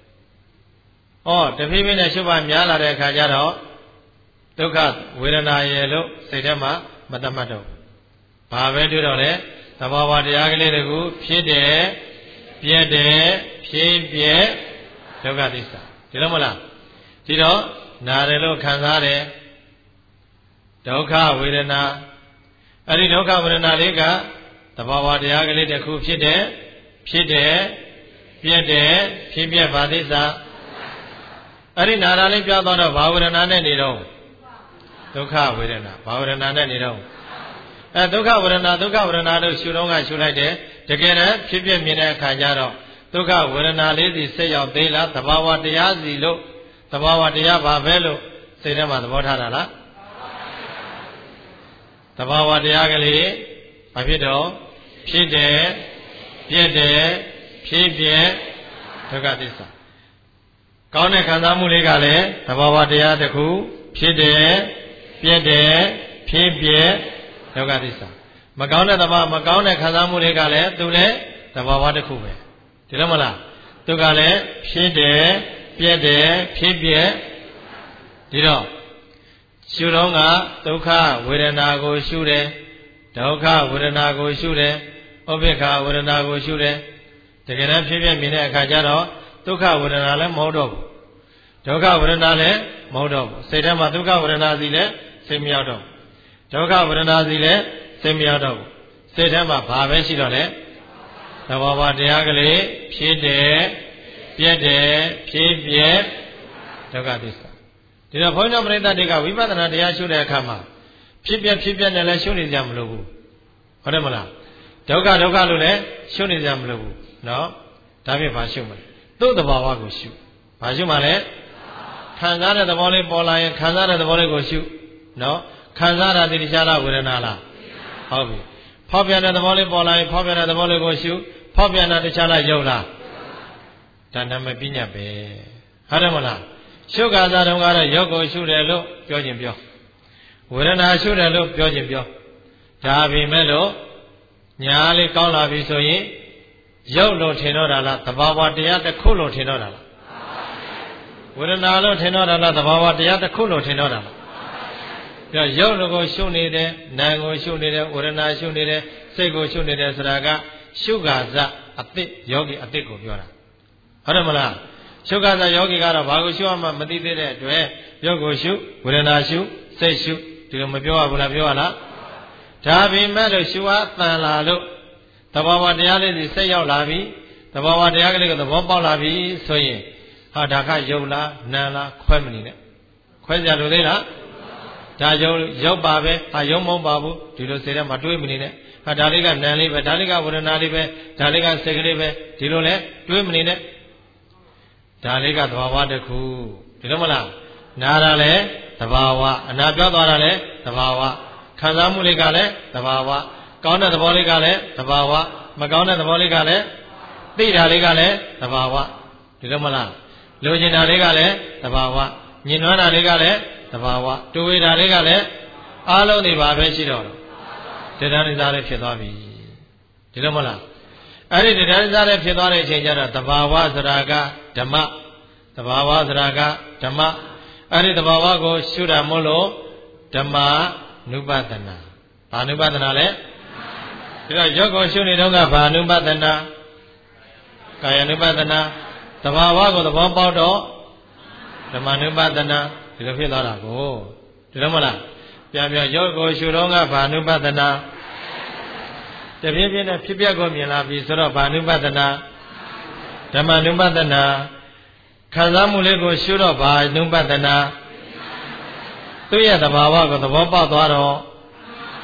A: တဖြည်းဖြည်းနဲ့ရှုပါများလာတဲ့အခါကျတော့ဒုက္ခဝေဒနာရဲ့လို့စိတ်ထဲမှာမတတ်မှတ်တော့ဘာပဲတွေ့တော့လဲသဘာဝတရားကလေးတကူဖြစ်တယ်ပြက်တယ်ဖြစ်ပြက်ဒုက္ခသစ္စာဒီလိုမလားဒီတော့နာတယ်လို့ခံစားတယ်ဒုက္ခဝေဒနာအဲ့ဒီဒုက္ခဝေဒနာလေးကသဘာဝတရားကလေးတစ်ခုဖြစ်တယ်ပြက်တယ်ဖြစ်ပြက်ဗာသစ္စာအဲ့ဒီနာတာလေးပြောသွားတော့ဘာဝေဒနာနဲ့နေတော့ဒုက္ခဝေဒနာဘာဝေဒနာနဲ့နေတော့ဒုက္ခဝေဒနာလို့ရှုတော့ကရှုလိုက်တယ်တကယ်တမ်းဖြစ်ပြမြင်တဲ့အခါကျတော့ဒုက္ခဝေဒနာလေးစီစိတ်ရောက်သေးလားသဘာဝတရားစီလို့သဘာဝတရားပါပဲလို့စိတ်ထဲမှာသဘောထားတာလားသဘာဝတရားကလေးဘာဖြစ်တော့ဖြစ်တယ်ပြက်တယ်ဖြစ်ပြက်ဒုက္ခသစ္စာကောင်းတဲ့ခံစားမှုလေးကလည်းသဘာဝတရားတစ်ခုဖြစ်တယ်ပြက်တယ်ဖြစ်ပြက်ဒုက္ခသစ္စာမကောင်းတဲ့ခံစားမှုလေးကလည်းသူလည်းသဘာဝတစ်ခုပဲဒီလိုမလားသူကလည်းဖြစ်တယ်ပြက်တယ်ဖြစ်ပြက်ဒီတော့ရှုတော့ကဒုက္ခဝေဒနာကိုရှုတယ်ဒုက္ခဝေဒနာကိုရှုတယ်ဥပေက္ခဝေဒနာကိုရှုတယ်တကယ်တမ်းဖြစ်ပြမြင်တဲ့အခါကျတော့ဒုက္ခဝေဒနာလည်းမဟုတ်တော့ဘူးဒုက္ခဝေဒနာလည်းမဟုတ်တော့ဘူးစိတ်ထဲမှာဒုက္ခဝေဒနာစီလည်းစိတ်မရောက်တော့ဒုက္ခဝေဒနာစီလည်းစိတ်မရောက်တော့ဘူးစိတ်ထဲမှာဘာပဲရှိတော့လဲသဘာဝတရားကလေးဖြစ်တယ်ပြက်တယ်ဖြစ်ပြက်ဒုက္ခသစ္စာဒီတော့ဘုန်းတော်ပရိသတ်တွေကဝိပဿနာတရားရှုတဲ့အခါမှာဖြစ်ပြက်နဲ့လည်းရှုနေကြမလို့ဘူးဟုတ်တယ်မလားဒုက္ခလို့လည်းရှုနေကြမလို့ဘူးနော်ဒါဖြင့်ဘာရှုမလဲသူ့သဘာဝကိုရှုဘာရှုမှလဲခံစားတဲ့သဘောလေးပေါ်လာရင်ခံစားတဲ့သဘောလေးကိုရှုနော်ခံစားတာတရားလားဝေဒနာလားဟုတ်ပြီဖောက်ပြန်တဲ့သဘောလေးပေါ်လာရင်ဖောက်ပြန်တဲ့သဘောလေးကိုရှုဖောက်ပြန်တာတရားလားယုတ်လားဒါနာမပညာပဲဟုတ်တယ်မလားရှုခါစားတုန်းကတော့ယုတ်ကိုရှုတယ်လို့ပြောခြင်းပြောဝေဒနာရှုတယ်လို့ပြောခြင်းပြောဒါပေမဲ့လို့ညာလေးကောင်းလာပြီဆိုရင်ယုတ်လို့ထင်တော့တာလားသဘာဝတရားတစ်ခုလို့ထင်တော့တာလားဝေဒနာလို့ထင်တော့တာလားသဘာဝတရားတစ်ခုလို့ထင်တော့တာလားပြောရုပ်ကိုရှုနေတယ်နာမ်ကိုရှုနေတယ်ဝေဒနာရှုနေတယ်စိတ်ကိုရှုနေတယ်ဆိုတာကရှုခါစအတိယောဂီအတိကိုပြောတာဟုတ်တယ်မလားရှုခါစယောဂီကတော့ဘာကိုရှုရမှမသိသေးတဲ့အတွက်ရုပ်ကိုရှုဝေဒနာရှုစိတ်ရှုဒီလိုမပြောရဘူးလားပြောရလားဒါပေမဲ့လို့ရှုအားတန်လာလို့သဘာဝတရားလေးတွေစိတ်ရောက်လာပြီသဘာဝတရားကလေးကိုသဘောပေါက်လာပြီဆိုရင်ဟာဒါကယုတ်လားနာမ်လားခွဲမနေနဲ့ခွဲကြလို့သေးလားဒါရုပ်ပါပဲဟာယုံမုံပါဘူးဒီလိုစိတ်ထဲမှာတွေးမနေနဲ့ဟာဒါလေးကနာမ်လေးပဲဒါလေးကဝေဒနာလေးပဲဒါလေးကစိတ်ကလေးပဲဒီလိုလဲတွေးမနေနဲ့ဒါလေးကသဘာဝတစ်ခုဒီလိုမလားနာတာလဲသဘာဝအနာပြောသွားတာလဲသဘာဝခံစားမှုလေးကလည်းသဘာဝကောင်းတဲ့သဘောလေးကလည်းသဘာဝမကောင်းတဲ့သဘောလေးကလည်းသိတာလေးကလည်းသဘာဝဒီလိုမလားလိုချင်တာလေးကလည်းသဘာဝညင်နွမ်းတာလေးကလည်းသဘာဝတူဝေတာလေးကလည်းအားလုံးတွေပါပဲရှိတော့တရားနိစ္စလေးဖြစ်သွားပြီဒီလိုမလားအဲ့ဒီတရားနိစ္စလေးဖြစ်သွားတဲ့အချိန်ကျတော့သဘာဝဆိုတာကဓမ္မသဘာဝဆိုတာကဓမ္မအဲ့ဒီသဘာဝကိုရှုတာမို့လို့ဓမ္မနုပဒနာဘာနုပဒနာလဲဒီတော့ရုပ်ကိုရှုနေတော့ကဘာနုပဒနာကာယ ानु ပဒနာသဘာဝကိုသဘောပေါက်တော့ဓမ္မ ानु ပဒနာဒီလိုဖြစ်သွားတာကိုဒီလိုမလားပြန်ရုပ်ကိုရှုတော့ကဘာ ानु ပဒနာတပြင်းပြင်းနဲ့ဖြစ်ပျက်ကိုမြင်လာပြီဆိုတော့ဘာ ानु ပဒနာဓမ္မ ानु ပဒနာခံစားမှုလေးကိုရှုတော့ဘာ ानु ပဒနာသူ့ရဲ့သဘာဝကိုသဘောပေါက်သွားတော့ဓ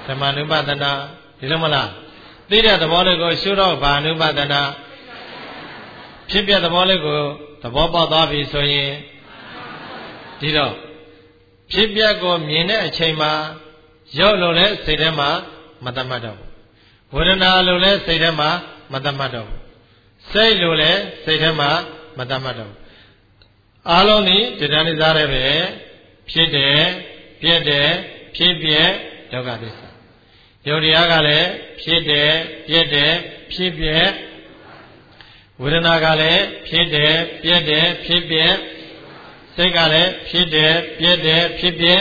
A: ဓမ္မ ानु ပဒနာဒီလိုမလားသိတဲ့သဘောလေးကိုရှုတော့ဘာ ानु ပဒနာဖြစ်ပြသဘောလေးကိုသဘောပေါက်သွားပြီဆိုရင်ဒီတော့ဖြစ်ပြကိုမြင်တဲ့အချိန်မှာရုပ်လို့လဲစိတ်ထဲမှာမတတ်မှတ်တော့ဘူးဝေဒနာလို့လဲစိတ်ထဲမှာမတတ်မှတ်တော့ဘူးစိတ်လို့လဲစိတ်ထဲမှာမတတ်မှတ်တော့ဘူးအားလုံးဒီတရားနိစားရဲပဲဖြစ်တယ်ပြည့်တယ်ဖြစ်ပြဒုက္ခသစ္စာယုတ်တရားကလည်းဖြစ်တယ်ပြည့်တယ်ဖြစ်ပြဝေဒနာကလည်းဖြစ်တယ်ပြည့်တယ်ဖြစ်ပြစိတ်ကလည်းဖြစ်တယ်ပြည့်တယ်ဖြစ်ပြ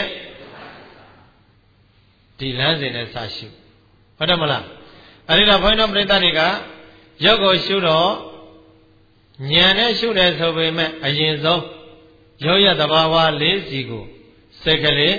A: ဒီလမ်းစဉ်နဲ့စရှုဟုတ်တယ်မလားအဲ့ဒီတော့ဘုန်းတော်ပရိသတ်တွေကရုပ်ကိုရှုတော့ဉာဏ်နဲ့ရှုတယ်ဆိုပေမဲ့အရင်ဆုံးရုပ်ရဲ့သဘာဝလေးစီကိုစိတ်ကလေး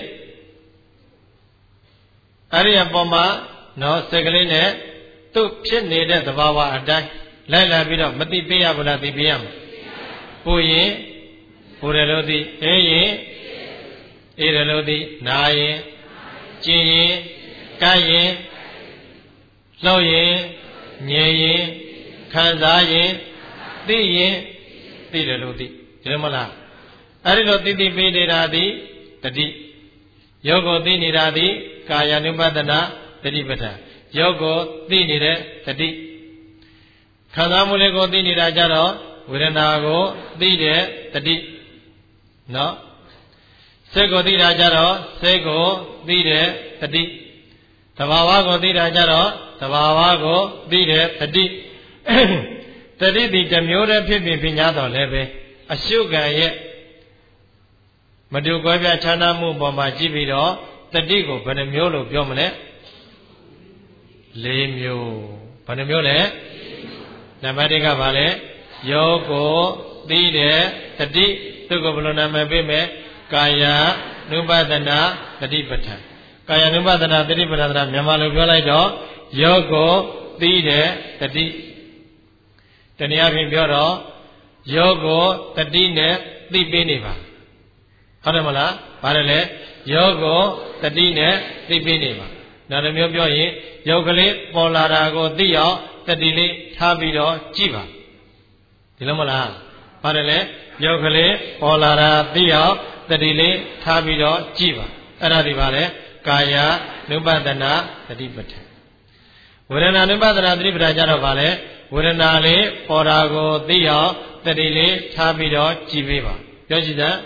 A: အဲ့ဒီအပေါ်မှာနော်စိတ်ကလေးနဲ့သူ့ဖြစ်နေတဲ့သဘာဝအတိုင်းလိုက်လာပြီးတော့မသိပေးရဘူးလားသိပေးရမှာပူရင်ပူတယ်လို့သိအေးရင်အေးတယ်လို့သိနာရင်ကျင်ရင်ကိုက်ရင်လှုပ်ရင်ငြိမ်ရင်ခံစားရင်သိရင်သိတယ်လို့သိဒီလိုမလားအဲ့ဒီလိုသိပေးနေတာသည်တတိယောကိုသိနေတာသည်ကာယ ानु ပဒနာတတိပဋ္ဌာန်ယောကိုသိနေတဲ့တတိခံစားမှုလေးကိုသိနေတာကြတော့ဝေဒနာကိုသိတဲ့တတိနော်စိတ်ကိုသိတာကြတော့စိတ်ကိုသိတဲ့တတိသဘာဝကိုသိတာကြတော့သဘာဝကိုသိတဲ့တတိတတိဒီတစ်မျိုးတည်းဖြစ်ဖြစ်ညာတော့လည်းပဲအရှုခံရဲ့မတူကွဲပြားခြားနားမှုပေါ်မှာကြည့်ပြီးတော့တတိကိုဘယ်နှမျိုးလို့ပြောမလဲ၄မျိုးဘယ်နှမျိုးလဲနံပါတ်1ကဘာလဲယောကိုသိတဲ့တတိသူ့ကိုဘယ်လိုနာမည်ပေးမယ်ကာယ ानु ပဒနာတတိပဋ္ဌာန်ကာယ ानु ပဒနာတတိပဋ္ဌာန်ဆိုတာမြန်မာလိုပြောလိုက်တော့ယောကိုသိတဲ့တတိတနည်းအားဖြင့်ပြောတော့ယောကိုတတိနဲ့သိပေးနေပါဟုတ်တယ်မလားဘာလဲလဲယောကိုတတိနဲ့သိပေးနေပါနောက်တစ်မျိုးပြောရင်ယောကလေးပေါ်လာတာကိုသိအောင်တတိလေးထားပြီးတော့ကြည့်ပါဒီလိုမလားဘာလဲလဲယောကလေးပေါ်လာတာသိအောင်တတိလေးထားပြီးတော့ကြည့်ပါအဲ့ဒါဒီပါလေကာယ ानु ပဒနာတတိပဋ္ဌာန်ဝေဒနာ ानु ပဒနာတတိပဋ္ဌာန်ကြတော့ဗာလဲဝေဒနာလေးပေါ်တာကိုသိအောင်တတိလေးထားပြီးတော့ကြည့်ပေးပါပြောကြည့်စမ်း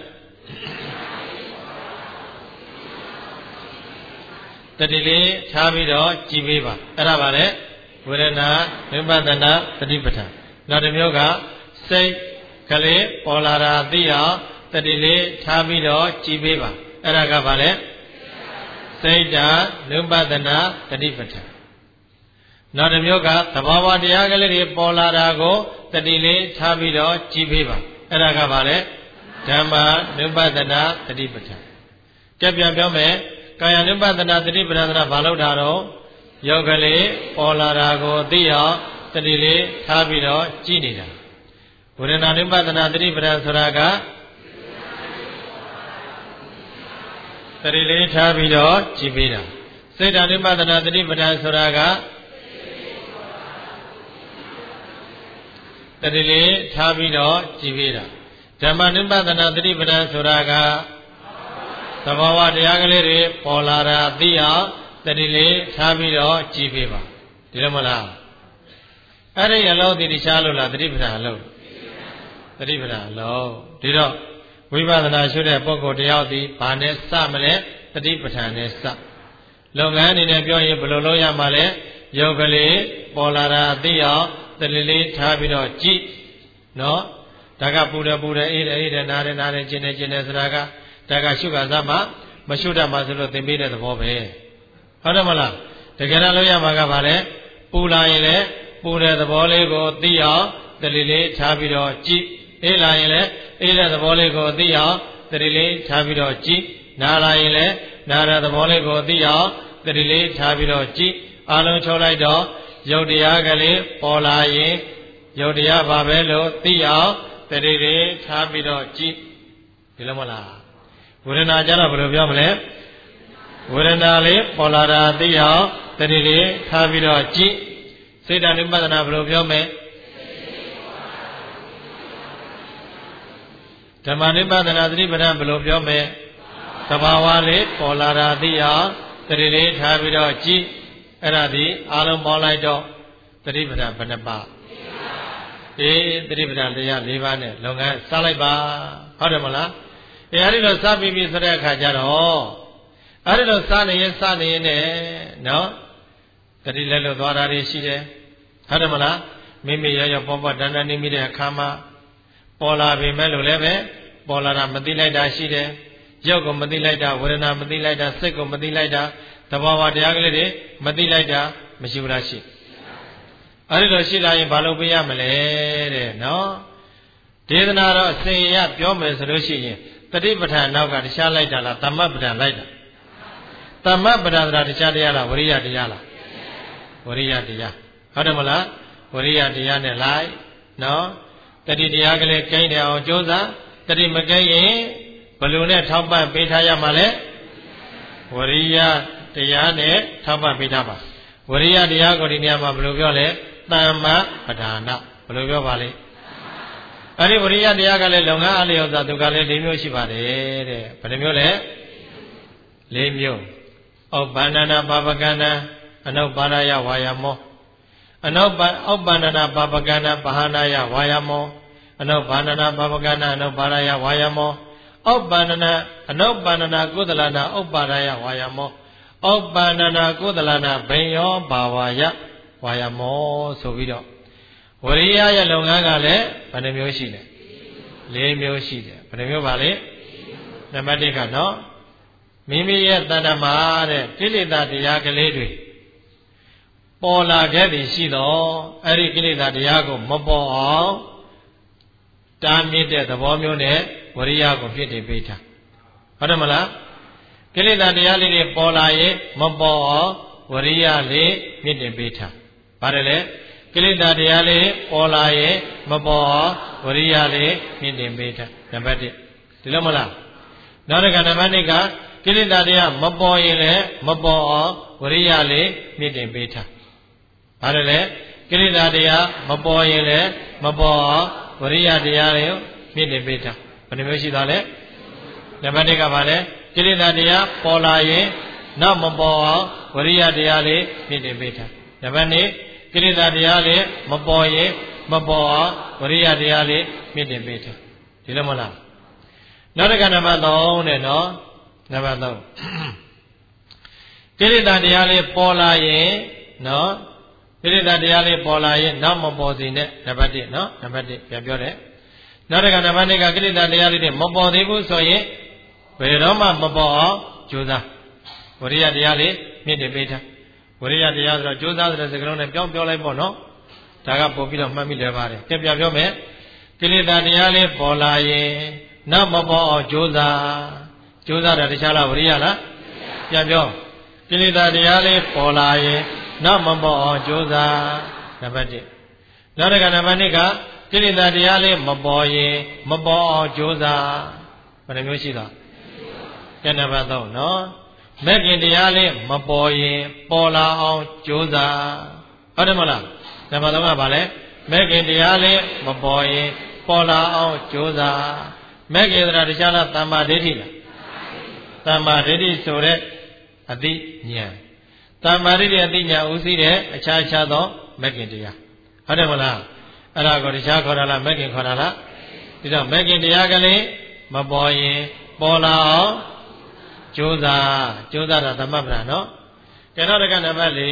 A: တတိလေးထားပြီးတော့ကြည်ပေးပါအဲ့ဒါပါလေဝေဒနာ ानु ပဒနာတတိပဋ္ဌာန်နောက်တစ်မျိုးကစိတ်ကလေးပေါ်လာတာသိအောင်တတိလေးထားပြီးတော့ကြည်ပေးပါအဲ့ဒါကပါလေစိတ်ဓာ ानु ပဒနာတတိပဋ္ဌာန်နောက်တစ်မျိုးကသဘာဝတရားကလေးတွေပေါ်လာတာကိုတတိလေးထားပြီးတော့ကြည်ပေးပါအဲ့ဒါကပါလေဓမ္မ ानु ပဒနာတတိပဋ္ဌာန်ကြက်ပြန်ပြောမယ်ကာယ ानु ပဒနာတတိပဋ္ဌာန်ဆိုတာဘာလို့တာတော့ယောကလေးပေါ်လာတာကိုသိအောင်တတိလေးထားပြီးတော့ကြည်နေတာဝေဒနာ ानु ပဒနာတတိပဋ္ဌာန်ဆိုတာကတတိလေးထားပြီးတော့ကြည်ပေးတာစိတ်ဓာ ानु ပဒနာတတိပဋ္ဌာန်ဆိုတာကတတိလေးထားပြီးတော့ကြည်ပေးတာဓမ္မ ानु ပဒနာတတိပဋ္ဌာန်ဆိုတာကသဘာဝတရားကလေးတွေပေါ်လာတာသိအောင်တတိလေးထားပြီးတော့ကြည်ပေးပါဒီလိုမလားအဲ့ဒီအလုံးဒီရှားလို့လားတတိပဋ္ဌာန်အလုံးတတိပဋ္ဌာန်အလုံးဒီတော့ဝိပဿနာရှုတဲ့ပုဂ္ဂိုလ်တယောက်ဒီဘာနဲ့စမလဲတတိပဋ္ဌာန်နဲ့စလုပ်ငန်းအနေနဲ့ပြောရင်ဘယ်လိုလုပ်ရမှာလဲယောကလေးပေါ်လာတာသိအောင်တတိလေးထားပြီးတော့ကြည်နော်ဒါကပူတယ်အေးတယ်နားတယ်ကျင်တယ်ဆိုတာကဒါကရှုခါစားမှမရှုတတ်မှဆိုလို့သင်ပေးတဲ့သဘောပဲဟုတ်တယ်မလားတကယ်တော့လို့ရမှာကဘာလဲပူလာရင်လည်းပူတဲ့သဘောလေးကိုသိအောင်တတိလေးထားပြီးတော့ကြည်အေးလာရင်လည်းအေးတဲ့သဘောလေးကိုသိအောင်တတိလေးထားပြီးတော့ကြည်နားလာရင်လည်းနားတဲ့သဘောလေးကိုသိအောင်တတိလေးထားပြီးတော့ကြည်အလုံးချုပ်လိုက်တော့ယုတ်တရားကလေးပေါ်လာရင်ယုတ်တရားပါပဲလို့သိအောင်တတိလေးထားပြီးတော့ကြည်ဒီလိုမလားဝေဒနာကြတော့ဘယ်လိုပြောမလဲဝေဒနာလေးပေါ်လာတာသိအောင်တတိလေးထားပြီးတော့ကြည့်စိတ်ဓာတ်နိပဿနာဘယ်လိုပြောမလဲဓမ္မနိပဿနာသတိပဋ္ဌာန်ဘယ်လိုပြောမလဲသဘာဝလေးပေါ်လာတာသိအောင်တတိလေးထားပြီးတော့ကြည့်အဲ့ဒါဒီအားလုံးပေါင်းလိုက်တော့သတိပဋ္ဌာန်ဘယ်နှပါသတိပဋ္ဌာန်တရား၄ပါးနဲ့လုပ်ငန်းစလိုက်ပါဟုတ်တယ်မလားအဲဒီလိုစပြီးပြီဆိုတဲ့အခါကျတော့အဲဒီလိုစနေရင်နဲ့နော်တတိလည်းလို့သွားတာတွေရှိတယ်ဟုတ်တယ်မလားမိမိရရပေါ်တန်တန်နေမိတဲ့အခါမှာပေါ်လာပြီမဲ့လို့လည်းပဲပေါ်လာတာမသိလိုက်တာရှိတယ်ရုပ်ကိုမသိလိုက်တာဝေဒနာမသိလိုက်တာစိတ်ကိုမသိလိုက်တာသဘာဝတရားကလေးတွေမသိလိုက်တာမရှိဘူးလားရှိအဲဒီလိုရှိလာရင်ဘာလို့ပြရမလဲတဲ့နော်ဒေသနာတော့အစဉ်ရပြောမယ်ဆိုလို့ရှိရင်တတိပဋ္ဌာန်နောက်ကတခြားလိုက်တာလားသမ္မပဋ္ဌာန်လိုက်တာသမ္မပဋ္ဌာန်ဆိုတာတခြားတရားလားဝရိယတရားလားဝရိယတရားဟုတ်တယ်မလားဝရိယတရားနဲ့လိုက်နော်တတိတရားကလေးကိန်းတယ်အောင်ကြိုးစားတတိမကိန်းရင်ဘယ်လိုနဲ့ထောက်ပံ့ပေးထားရမှာလဲဝရိယတရားနဲ့ထောက်ပံ့ပေးထားပါဝရိယတရားကိုဒီနေရာမှာဘယ်လိုပြောလဲသမ္မပဋ္ဌာန်ဘယ်လိုပြောပါလဲအဲဒီဝရိယတရားကလည်းလုပ်ငန်းအလျော်စွာသူကလည်း၄မျိုးရှိပါတယ်တဲ့ဘယ်နှမျိုးလဲ၄မျိုးဩပန္နနာပါပကန္နအနုပါဒယဝါယမောဩပန္နနာပါပကန္နပဟာနာယဝါယမောအနုပါဏနာပါပကန္နအနုပါဒယဝါယမောဩပန္နနာအနုပါဏနာကုသလနာဥပ္ပါဒယဝါယမောဩပန္နနာကုသလနာဘိညောဘာဝယဝါယမောဆိုပြီးတော့ဝရိယရဲ့လုပ်ငန်းကလည်းဘယ်နှမျိုးရှိလဲ၄မျိုးရှိတယ်ဘယ်နှမျိုးပါလဲနံပါတ်1ကနော်မိမိရဲ့တဏ္ဍမှာတဲ့ကိလေသာတရားကလေးတွေပေါ်လာခဲ့သည်ရှိတော့အဲ့ဒီကိလေသာတရားကိုမပေါ်အောင်တားမြစ်တဲ့သဘောမျိုးနဲ့ဝရိယကိုဖြစ်တည်ပေးထားဟုတ်တယ်မလားကိလေသာတရားလေးတွေပေါ်လာရင်မပေါ်အောင်ဝရိယလေးမြင့်တင်ပေးထားပါတယ်လေကိလေသာတရားလေးပေါ်လာရင်မပေါ်အောင်ဝရိယလေးမြင့်တင်ပေးထားနံပါတ်1ဒီလိုမလားနောက်တစ်ခါနံပါတ်2ကကိလေသာတရားမပေါ်ရင်လည်းမပေါ်အောင်ဝရိယလေးမြင့်တင်ပေးထားပါတယ်လေကိလေသာတရားမပေါ်ရင်လည်းမပေါ်အောင်ဝရိယတရားလေးမြင့်တင်ပေးထားဘယ်နှမျိုးရှိသားလဲနံပါတ်1ကပါလေကိလေသာတရားပေါ်လာရင်နောက်မပေါ်အောင်ဝရိယတရားလေးမြင့်တင်ပေးထားနံပါတ်2ကိလေသာတရားလေးမပေါ်ရင်မပေါ်အောင်ဝရိယတရားလေးမြင့်တင်ပေးထားဒီလိုမလားနောက်တစ်ခါနံပါတ်3နဲ့နော်နံပါတ်3ကိလေသာတရားလေးပေါ်လာရင်နော်ကိလေသာတရားလေးပေါ်လာရင်နောက်မပေါ်စေနဲ့နံပါတ်1နော်နံပါတ်1ပြန်ပြောတယ်နောက်တစ်ခါနံပါတ်2ကကိလေသာတရားလေးတွေမပေါ်သေးဘူးဆိုရင်ဘယ်တော့မှမပေါ်အောင်ကြိုးစားဝရိယတရားလေးမြင့်တင်ပေးထားဝရိယတရားဆိုတော့ကြိုးစားဆိုတဲ့စကားလုံးနဲ့ပြောင်းပြောလိုက်ပေါ့နော်ဒါကပို့ပြီးတော့မှတ်မိလဲပါတယ်ကြည့်ပြပြောမယ်ကိလေသာတရားလေးပေါ်လာရင်နောက်မပေါ်အောင်ကြိုးစားတာတခြားလားဝရိယလားပြန်ပြောကိလေသာတရားလေးပေါ်လာရင်နောက်မပေါ်အောင်ကြိုးစားနံပါတ်1နောက်တစ်ခါနံပါတ်2ကကိလေသာတရားလေးမပေါ်ရင်မပေါ်အောင်ကြိုးစားဘယ်နှမျိုးရှိသားနံပါတ်3နော်မဲ့ခင်တရားလေးမပေါ်ရင်ပေါ်လာအောင်ကြိုးစားဟုတ်တယ်မလားနံပါတ်3ကဘာလဲမဲ့ခင်တရားလေးမပေါ်ရင်ပေါ်လာအောင်ကြိုးစားမဲ့ခင်ဆိုတာတခြားလားသမ္မာဒိဋ္ဌိလားသမ္မာဒိဋ္ဌိဆိုတဲ့အသိဉာဏ်သမ္မာဒိဋ္ဌိအသိဉာဏ်ဥသိတဲ့အခြားခြားသောမဲ့ခင်တရားဟုတ်တယ်မလားအဲ့ဒါကိုတခြားခေါ်တာလားမဲ့ခင်ခေါ်တာလားဒီတော့မဲ့ခင်တရားကလေးမပေါ်ရင်ပေါ်လာအောင်ကြိုးစားတာသမ္မပ္ပဏနော်ကျန်တော့တကနံပါတ်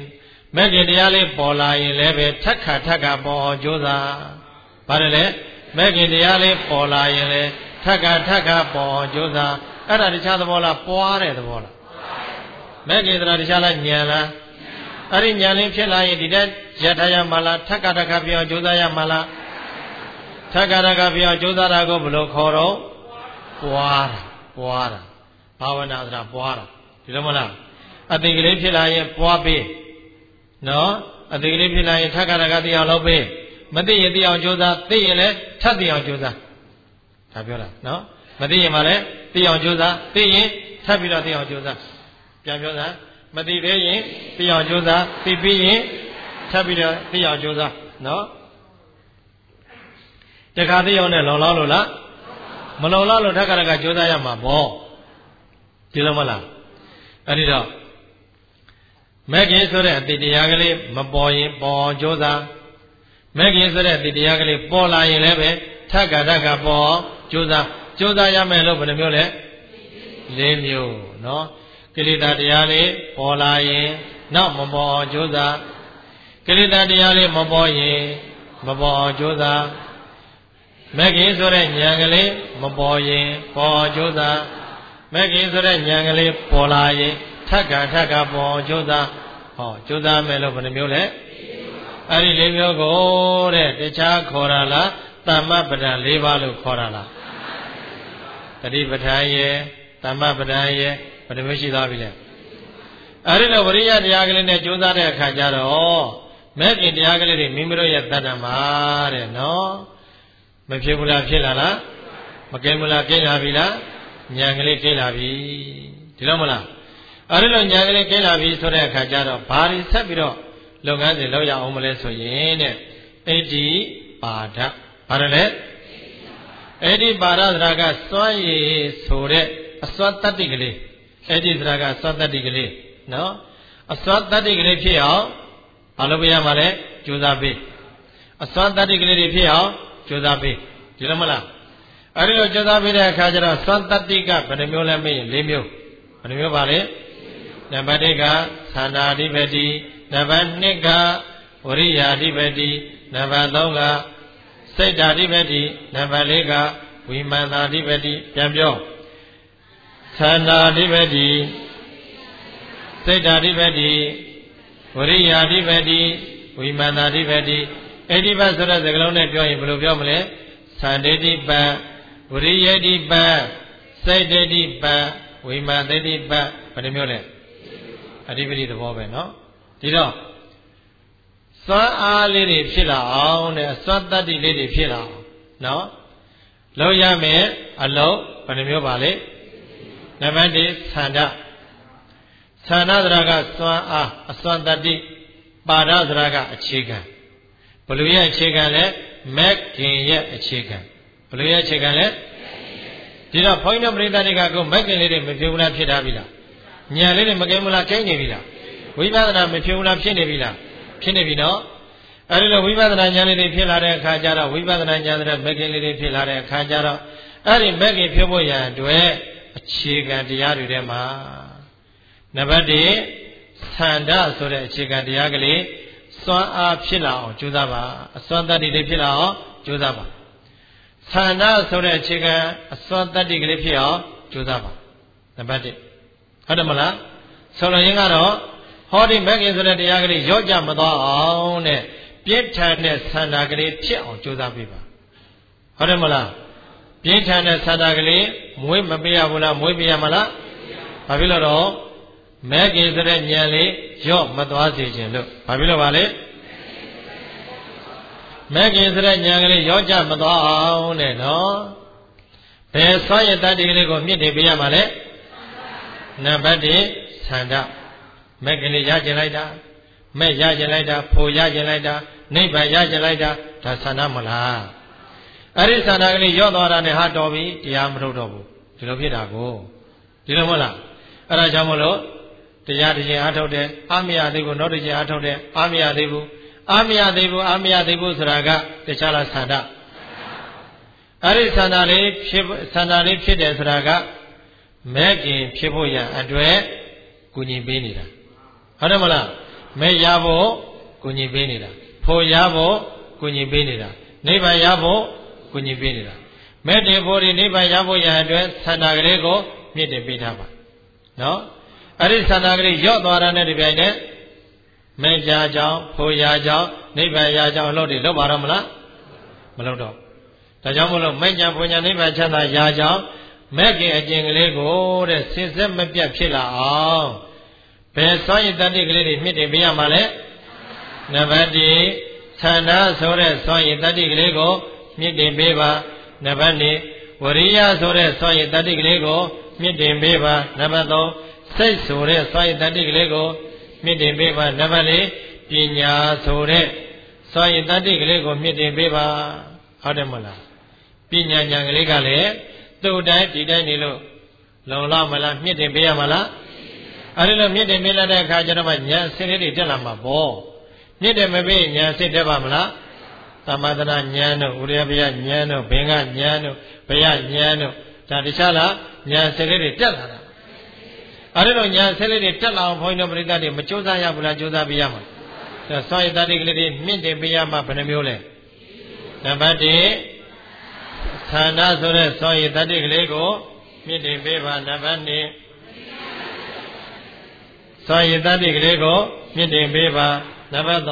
A: 4မဲ့ခင်တရားလေးပေါ်လာရင်လည်းပဲထက်ခါပေါ်အောင်ကြိုးစားပါတယ်လေမဲ့ခင်တရားလေးပေါ်လာရင်လည်းထက်ခါပေါ်အောင်ကြိုးစားအဲ့ဒါတခြားသဘောလားပွားတဲ့သဘောလားမဲ့ခင်တရားတခြားလားဉာဏ်လားအဲ့ဒီဉာဏ်လေးဖြစ်လာရင်ဒီတက်ရထားရမှာလားထက်ခါပြောင်းကြိုးစားရမှာလားထက်ခါပြောင်းကြိုးစားတာကိုဘယ်လိုခေါ်တော့ပွားတာဘာဝနာဆိုတာပွားတာဒီလိုမလားအတိတ်ကလေးဖြစ်လာရင်ပွားပေးနော်အတိတ်ကလေးဖြစ်လာရင်ထက်ခါသိအောင်လုပ်ပေးမသိရင်သိအောင်ကြိုးစားသိရင်လည်းထပ်သိအောင်ကြိုးစားဒါပြောတာနော်မသိရင်မှလည်းသိအောင်ကြိုးစားသိရင်ထပ်ပြီးတော့သိအောင်ကြိုးစားပြန်ပြောသားမသိသေးရင်သိအောင်ကြိုးစားသိပြီးရင်ထပ်ပြီးတော့သိအောင်ကြိုးစားနော်တခါသိအောင်နဲ့လုံလောက်လို့လားမလုံလောက်လို့ထပ်ခါကြိုးစားရမှာပေါ့ဒီလိုမလားအဲ့ဒီတော့မဲ့ခင်ဆိုတဲ့အတိတရားကလေးမပေါ်ရင်ပေါ်အောင်ကြိုးစားမဲ့ခင်ဆိုတဲ့အတိတရားကလေးပေါ်လာရင်လည်းပဲထပ်ခါပေါ်အောင်ကြိုးစားရမယ်လို့ဘယ်နှမျိုးလဲ၄မျိုးနော်ကိလေသာတရားလေးပေါ်လာရင်နောက်မပေါ်အောင်ကြိုးစားကိလေသာတရားလေးမပေါ်ရင်မပေါ်အောင်ကြိုးစားမဲ့ခင်ဆိုတဲ့ဉာဏ်ကလေးမပေါ်ရင်ပေါ်အောင်ကြိုးစားမဲ့ခင်ဆိုတဲ့ဉာဏ်ကလေးပေါ်လာရင်ထပ်ခါပေါ်အောင်ကြိုးစားဟောကြိုးစားမယ်လို့ဘယ်နှမျိုးလဲအဲ့ဒီ၄မျိုးကိုတဲ့တခြားခေါ်တာလားသမ္မပဒံ၄ပါးလို့ခေါ်တာလားတတိပဋ္ဌာန်ရဲ့သမ္မပဒံရဲ့ဘယ်နှမျိုးရှိသွားပြီလဲအဲ့ဒီလိုဝရိယတရားကလေးနဲ့ကြိုးစားတဲ့အခါကျတော့မဲ့ခင်တရားကလေးတွေမိမိတို့ရဲ့တဏ္ဍာမှာတဲ့နော်မဖြစ်ဘူးလားဖြစ်လာလားမကဲဘူးလားကဲလာပြီလားဉာဏ်ကလေးကဲလာပြီဒီလိုမလားအဲ့ဒီလိုဉာဏ်ကလေးကဲလာပြီဆိုတဲ့အခါကျတော့ဘာတွေဆက်ပြီးတော့လုပ်ငန်းစဉ်လုပ်ရအောင်မလဲဆိုရင်တဲ့အဋ္ဌိပါဒဘာလဲအဋ္ဌိပါဒဆိုတာကစွမ်းရည်ဆိုတဲ့အစွမ်းတတ္တိကလေးအဋ္ဌိဆိုတာကအစွမ်းတတ္တိကလေးနော်အစွမ်းတတ္တိကလေးဖြစ်အောင်ဘာလုပ်ပြရမှာလဲကြိုးစားပေးအစွမ်းတတ္တိကလေးတွေဖြစ်အောင်ကြိုးစားပေးဒီလိုမလားအဲ့ဒီလိုကြိုးစားပေးတဲ့အခါကျတော့စွမ်းတတ္တိကဘယ်နှမျိုးလဲမေးရင်၄မျိုးဘယ်နှမျိုးပါလဲနံပါတ်1ကသန္တာဓိပတိနံပါတ်2ကဝရိယာဓိပတိနံပါတ်3ကစိတ်ဓာဓိပတိနံပါတ်4ကဝိမာန်ဓိပတိပြန်ပြောသန္တာဓိပတိစိတ်ဓာဓိပတိဝရိယာဓိပတိဝိမာန်ဓိပတိအဲ့ဒီဘတ်ဆိုတဲ့စကားလုံးနဲ့ပြောရင်ဘယ်လိုပြောမလဲသန္တေတိပံဝရိယတိပံစိတ်တေတိပံဝိမာန်တေတိပံဘယ်နှမျိုးလဲအဓိပတိသဘောပဲနော်ဒီတော့စွမ်းအားလေးတွေဖြစ်လာအောင်တဲ့အစွမ်းတတ္တိလေးတွေဖြစ်လာအောင်နော်လောက်ရမယ်အလုံးဘယ်နှမျိုးပါလဲနံပါတ်1သန္တာသန္တာဆိုတာကစွမ်းအားအစွမ်းတတ္တိပါဒဆိုတာကအခြေခံဘလူရဲ့အခြေခံလဲမက်ခင်ရဲ့အခြေခံဘလူရဲ့အခြေခံလဲဒီတော့ဘုန်းကြီးတို့ပရိသတ်တွေကကိုမက်ခင်လေးတွေမဖြစ်ဘူးလားဖြစ်တာပြီလားဉာဏ်လေးတွေမကဲဘူးလားကျိုင်းနေပြီလားဝိပဿနာမဖြစ်ဘူးလားဖြစ်နေပြီလားဖြစ်နေပြီနော်အဲဒီလိုဝိပဿနာဉာဏ်လေးတွေဖြစ်လာတဲ့အခါကျတော့ဝိပဿနာဉာဏ်တဲ့မက်ခင်လေးတွေဖြစ်လာတဲ့အခါကျတော့အဲ့ဒီမက်ခင်ဖြစ်ဖို့ရန်အတွက်အခြေခံတရားတွေထဲမှာနံပါတ်1သန္တာဆိုတဲ့အခြေခံတရားကလေးစွမ်းအားဖြစ်လာအောင်ကြိုးစားပါအစွမ်းတတ္တိတွေဖြစ်လာအောင်ကြိုးစားပါသန္တာဆိုတဲ့အခြေခံအစွမ်းတတ္တိကလေးဖြစ်အောင်ကြိုးစားပါနံပါတ်1ဟုတ်တယ်မလားဆိုလိုရင်းကတော့ဟောဒီမဂ္ဂင်ဆိုတဲ့တရားကလေးရော့ကြမသွားအောင်တဲ့ပြင်းထန်တဲ့သန္တာကလေးဖြစ်အောင်ကြိုးစားပေးပါဟုတ်တယ်မလားပြင်းထန်တဲ့သန္တာကလေးမွေးမပေးရဘူးလားမွေးပေးရမလားဘာဖြစ်လို့တော့မဂ္ဂင်ဆိုတဲ့ဉာဏ်လေးရော့မသွားစေခြင်းလို့ဘာဖြစ်လို့ပါလဲမဂ္ဂင်ဆိုတဲ့ဉာဏ်ကလေးရော့ကြမသွားအောင်တဲ့နော်ဘယ်စွမ်းရည်တတ္တိကလေးကိုမြင့်တင်ပေးရမှာလဲနံပါတ်1သန္တာမဂ္ဂင်လေးရကျင်လိုက်တာမဲ့ရကျင်လိုက်တာဖို့ရကျင်လိုက်တာနိဗ္ဗာန်ရကျင်လိုက်တာဒါသန္တာမလားအဲ့ဒီသန္တာကလေးရော့သွားတာနဲ့ဟာတော်ပြီတရားမထုတ်တော့ဘူးဒီလိုဖြစ်တာကိုဒီလိုမဟုတ်လားအဲ့ဒါကြောင့်မလို့တရားတစ်ချိန်အားထုတ်တယ်အာမရသေးဘူးနောက်တစ်ချိန်အားထုတ်တယ်အာမရသေးဘူးအာမရသေးဘူးဆိုတာကတခြားလားသန္တာအဲ့ဒီသန္တာလေးဖြစ်တယ်ဆိုတာကမဲ့ခင်ဖြစ်ဖို့ရအတွက်ကုညီပေးနေတာဟုတ်တယ်မလားမဲ့ရဖို့ကုညီပေးနေတာဖို့ရဖို့ကုညီပေးနေတာနိဗ္ဗာန်ရဖို့ကုညီပေးနေတာမဲ့တင်ဖို့ဒီနိဗ္ဗာန်ရဖို့ရအတွက်သန္တာကလေးကိုမြင့်တင်ပေးထားပါနော်အဲ့ဒီသန္တာကလေးရော့သွားတာနဲ့ဒီပြိုင်နဲ့မဲ့ကြကြောင်းဖို့ရကြောင်းနိဗ္ဗာန်ရကြောင်းအလုပ်တွေလုပ်ပါတော့မလားမလုပ်တော့ဒါကြောင့်မလို့မဲ့ညာဖို့ညာနိဗ္ဗာန်ချမ်းသာရကြောင်းမဲ့ခင်အကျင့်ကလေးကိုတဲ့စင်စစ်မပြတ်ဖြစ်လာအောင်ဘယ်စွမ်းရည်တတ္တိကလေးတွေမြင့်တင်ပေးရမှာလဲနံပါတ်1သန္တာဆိုတဲ့စွမ်းရည်တတ္တိကလေးကိုမြင့်တင်ပေးပါနံပါတ်2ဝရိယဆိုတဲ့စွမ်းရည်တတ္တိကလေးကိုမြင့်တင်ပေးပါနံပါတ်3 စိတ်ဆိုတဲ့စွာရည်တတ္တိကလေးကိုမြင့်တင်ပေးပါနံပါတ်၄ပညာဆိုတဲ့စွာရည်တတ္တိကလေးကိုမြင့်တင်ပေးပါဟုတ်တယ်မလားပညာဉာဏ်ကလေးကလည်းသူ့တိုင်းဒီတိုင်းနေလို့လုံလောက်မလားမြင့်တင်ပေးရမလားအဲဒီလိုမြင့်တင်ပေးလိုက်တဲ့အခါကျတော့မှဉာဏ်စိတ်လေးတွေတက်လာမှာပေါ့မြင့်တယ်မပေးဉာဏ်စိတ်တက်ပါမလားသမထနာဉာဏ်တို့ဥရိယပယဉာဏ်တို့ဘင်္ဂဉာဏ်တို့ဘယဉာဏ်တို့ဒါတခြားလားဉာဏ်စိတ်လေးတွေတက်လာတာအဲဒီလိုဉာဏ်စိတ်လေးတွေတက်လာအောင်ဘုန်းကြီးတို့ပရိသတ်တွေမကြိုးစားရဘူးလားကြိုးစားပေးရမှာဒါစွာရည်တတ္တိကလေးတွေမြင့်တင်ပေးရမှာဘယ်နှမျိုးလဲနံပါတ်1ဌာနဆိုတဲ့စွာရည်တတ္တိကလေးကိုမြင့်တင်ပေးပါနံပါတ်2စွာရည်တတ္တိကလေးကိုမြင့်တင်ပေးပါနံပါတ်3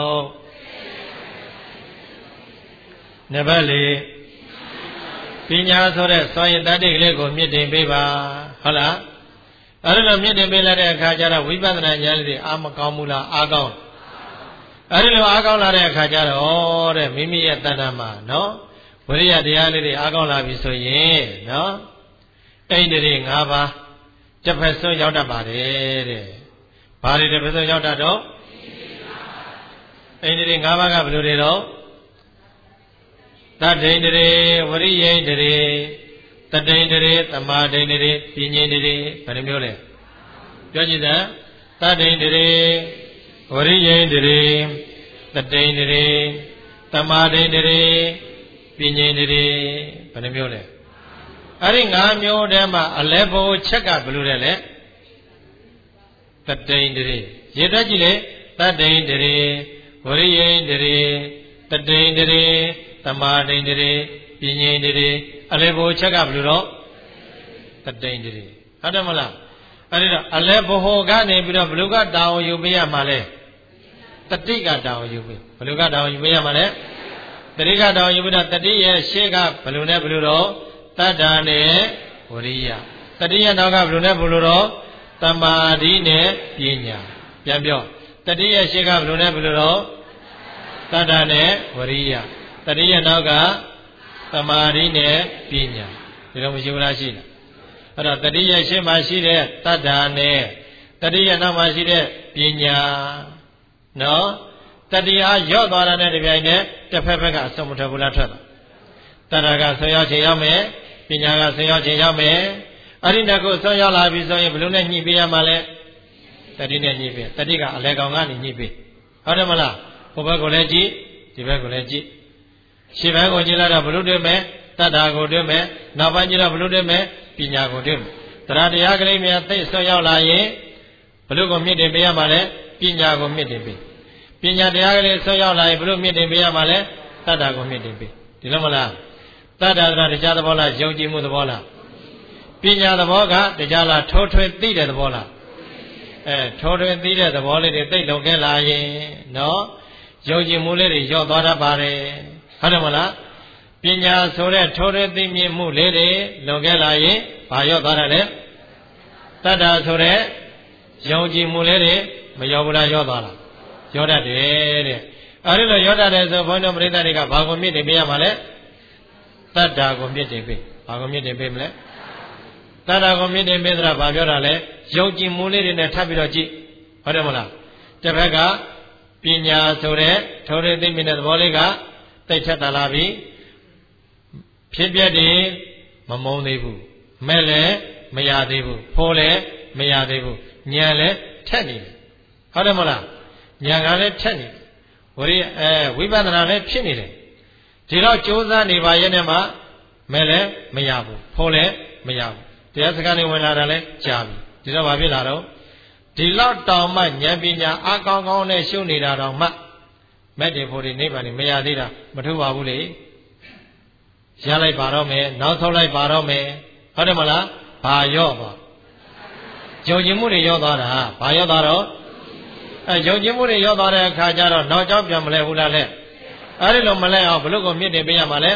A: နံပါတ်4ပညာဆိုတဲ့စွာရည်တတ္တိကလေးကိုမြင့်တင်ပေးပါဟုတ်လားအဲ့ဒါမြင့်တင်ပေးလိုက်တဲ့အခါကျတော့ဝိပဿနာဉာဏ်လေးအာမကောင်းဘူးလားအာကောင်းအဲ့ဒီလိုအားကောင်းလာတဲ့အခါကျတော့တဲ့မိမိရဲ့တဏ္ဍာမှာနော်ဝိရိယတရားလေးတွေအားကောင်းလာပြီဆိုရင်နော်အိန္ဒြေ၅ပါးတစ်ဖက်ဆုံးရောက်တတ်ပါတယ်တဲ့ဘာတွေတစ်ဖက်ဆုံးရောက်တတ်တော့အိန္ဒြေ၅ပါးကဘယ်လိုတွေတော့တတ္တိန္ဒြေဝရိယန္ဒြေတတ္တိန္ဒြေသမာဓိန္ဒြေပညာန္ဒြေဘယ်နှမျိုးလဲပြောကြည့်စမ်းတတ္တိန္ဒြေဝရိယန္ဒြေတတ္တိန္ဒြေသမာဓိန္ဒြေပညာန္ဒြေဘယ်နှမျိုးလဲအဲ့ဒီ၅မျိုးတည်းမှာအလဲဘိုးချက်ကဘယ်လိုလဲလဲတတ္တိန္ဒြေရေတွက်ကြည့်လေတတ္တိန္ဒြေဝရိယန္ဒြေတတ္တိန္ဒြေသမာဓိန္ဒြေပညာန္ဒြေအလဲဘိုးချက်ကဘယ်လိုတော့တတ္တိန္ဒြေဟုတ်တယ်မလားအဲ့ဒီတော့အလဲဘိုးကနေပြီးတော့ဘယ်လိုကတောင်းယူပေးရမှာလဲတတိကတောင်းယူပေးဘယ်လိုကတောင်းယူပေးရမှာလဲတတိကတောင်းယူပြီးတော့တတိရဲ့ရှေ့ကဘယ်လိုနဲ့ဘယ်လိုတော့တတ္တာနဲ့ဝရိယတတိယနောက်ကဘယ်လိုနဲ့ဘယ်လိုတော့သမာဓိနဲ့ပညာပြန်ပြောတတိယရှေ့ကဘယ်လိုနဲ့ဘယ်လိုတော့တတ္တာနဲ့ဝရိယတတိယနောက်ကသမာဓိနဲ့ပညာဒီလိုမရှိဘူးလားရှိလားအဲ့တော့တတိယရှေ့မှာရှိတဲ့တတ္တာနဲ့တတိယနောက်မှာရှိတဲ့ပညာနော်တတိယရော့သွားတာနဲ့တပြိုင်တည်းတစ်ဖက်ဖက်ကအစုံမထွက်ဘူးလားထွက်တာတတ္တာကဆွေရောက်ခြင်းရောက်မယ်ပညာကဆွေရောက်ခြင်းရောက်မယ်အဲ့ဒီနှစ်ခုဆွေရောက်လာပြီဆိုရင်ဘယ်လိုနဲ့ညှိပေးရမှာလဲတတိနဲ့ညှိပေးတတိကအလဲကောင်ကနေညှိပေးဟုတ်တယ်မလားဟိုဘက်ကိုလည်းကြည့်ဒီဘက်ကိုလည်းကြည့်ရှေ့ဘက်ကိုကြည့်လိုက်တော့ဘယ်လိုတွေ့မယ်တတ္တာကိုတွေ့မယ်နောက်ပိုင်းကျတော့ဘယ်လိုတွေ့မယ်ပညာကိုတွေ့မယ်တရားတရားကလေးများသိဆွေရောက်လာရင်ဘယ်လိုကိုမြင့်တင်ပေးရမှာလဲပညာကိုမြင့်တင်ပေးပညာတရားကလေးဆွေရောက်လာရင်ဘယ်လိုမြင့်တင်ပေးရမှာလဲတတ္တာကိုမြင့်တင်ပေးဒီလိုမလားတတ္တာကတရားသဘောလားယုံကြည်မှုသဘောလားပညာသဘောကတရားလားထိုးထွင်းသိတဲ့သဘောလားထိုးထွင်းသိတဲ့သဘောလေးတွေသိလုံခဲ့လာရင်နော်ယုံကြည်မှုလေးတွေလျော့သွားတတ်ပါတယ်ဟုတ်တယ်မလားပညာဆိုတဲ့ထိုးထွင်းသိမြင်မှုလေးတွေလုံခဲ့လာရင်ဘာလျော့သွားတယ်လဲတတ္တာဆိုတဲ့ယုံကြည်မှုလေးတွေမလျော့ဘူးလားလျော့သွားလားလျော့တတ်တယ်တဲ့အဲဒီလိုလျော့တတ်တယ်ဆိုဘုန်းတော်ပရိသတ်တွေကဘာကိုမြင့်တင်ပေးရမှာလဲတတ္တာကိုမြင့်တင်ပေးဘာကိုမြင့်တင်ပေးမလဲတတ္တာကိုမြင့်တင်ပေးဆိုတာဘာပြောတာလဲယုံကြည်မှုလေးတွေနဲ့ထပ်ပြီးတော့ကြည့်ဟုတ်တယ်မလားတစ်ဖက်ကပညာဆိုတဲ့ထိုးထွင်းသိမြင်တဲ့သဘောလေးကသိထက်တာလာပြီဖြစ်ပြတယ်မမုန်းသေးဘူးမဲ့လည်းမရသေးဘူးဖိုးလည်းမရသေးဘူးဉာဏ်လည်းထက်နေတယ်ဟုတ်တယ်မလားဉာဏ်ကလည်းထက်နေတယ်ဝိပဿနာလည်းဖြစ်နေတယ်ဒီတော့ကြိုးစားနေပါရဲ့နဲ့မှမဲ့လည်းမရဘူးဖိုးလည်းမရဘူးတရားစကားနဲ့ဝင်လာတာလည်းကြာပြီဒီတော့ဘာဖြစ်လာတော့ဒီလောက်တောင်မှဉာဏ်ပညာအကောင်းကောင်းနဲ့ရှုနေတာတောင်မှမဲ့တယ်ဖို့ဒီနိဗ္ဗာန်မရသေးတာမထူပါဘူးလေရလိုက်ပါတော့မယ်နောက်ဆုံးလိုက်ပါတော့မယ်ဟုတ်တယ်မလားဘာရော့ပါယုံကြည်မှုတွေရော့သွားတာဘာရော့သွားတော့ယုံကြည်မှုတွေရော့သွားတဲ့အခါကျတော့နောက်ကြောင်းပြန်မလဲဘူးလားလဲအဲ့ဒီလိုမလဲအောင်ဘလို့ကိုမြင့်တင်ပေးရမှာလဲ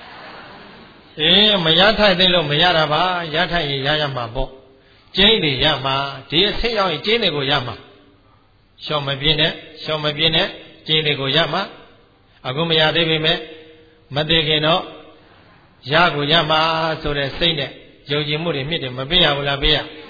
A: မရထိုက်သေးလို့မရတာပါရထိုက်ရင်ရရမှာပေါ့ကျင်းတွေရမှာဒီအဆင့်ရောက်ရင်ကျင်းတွေကိုရမှာရှော့မပြင်းနဲ့ရှော့မပြင်းနဲ့ကျင်းတွေကိုရမှာအခုမရသေးပေမဲ့မသိခင်တော့ရကိုရမှာဆိုတဲ့စိတ်နဲ့ယုံကြည်မှုတွေမြင့်တယ်မပေးရဘူးလားပေးရ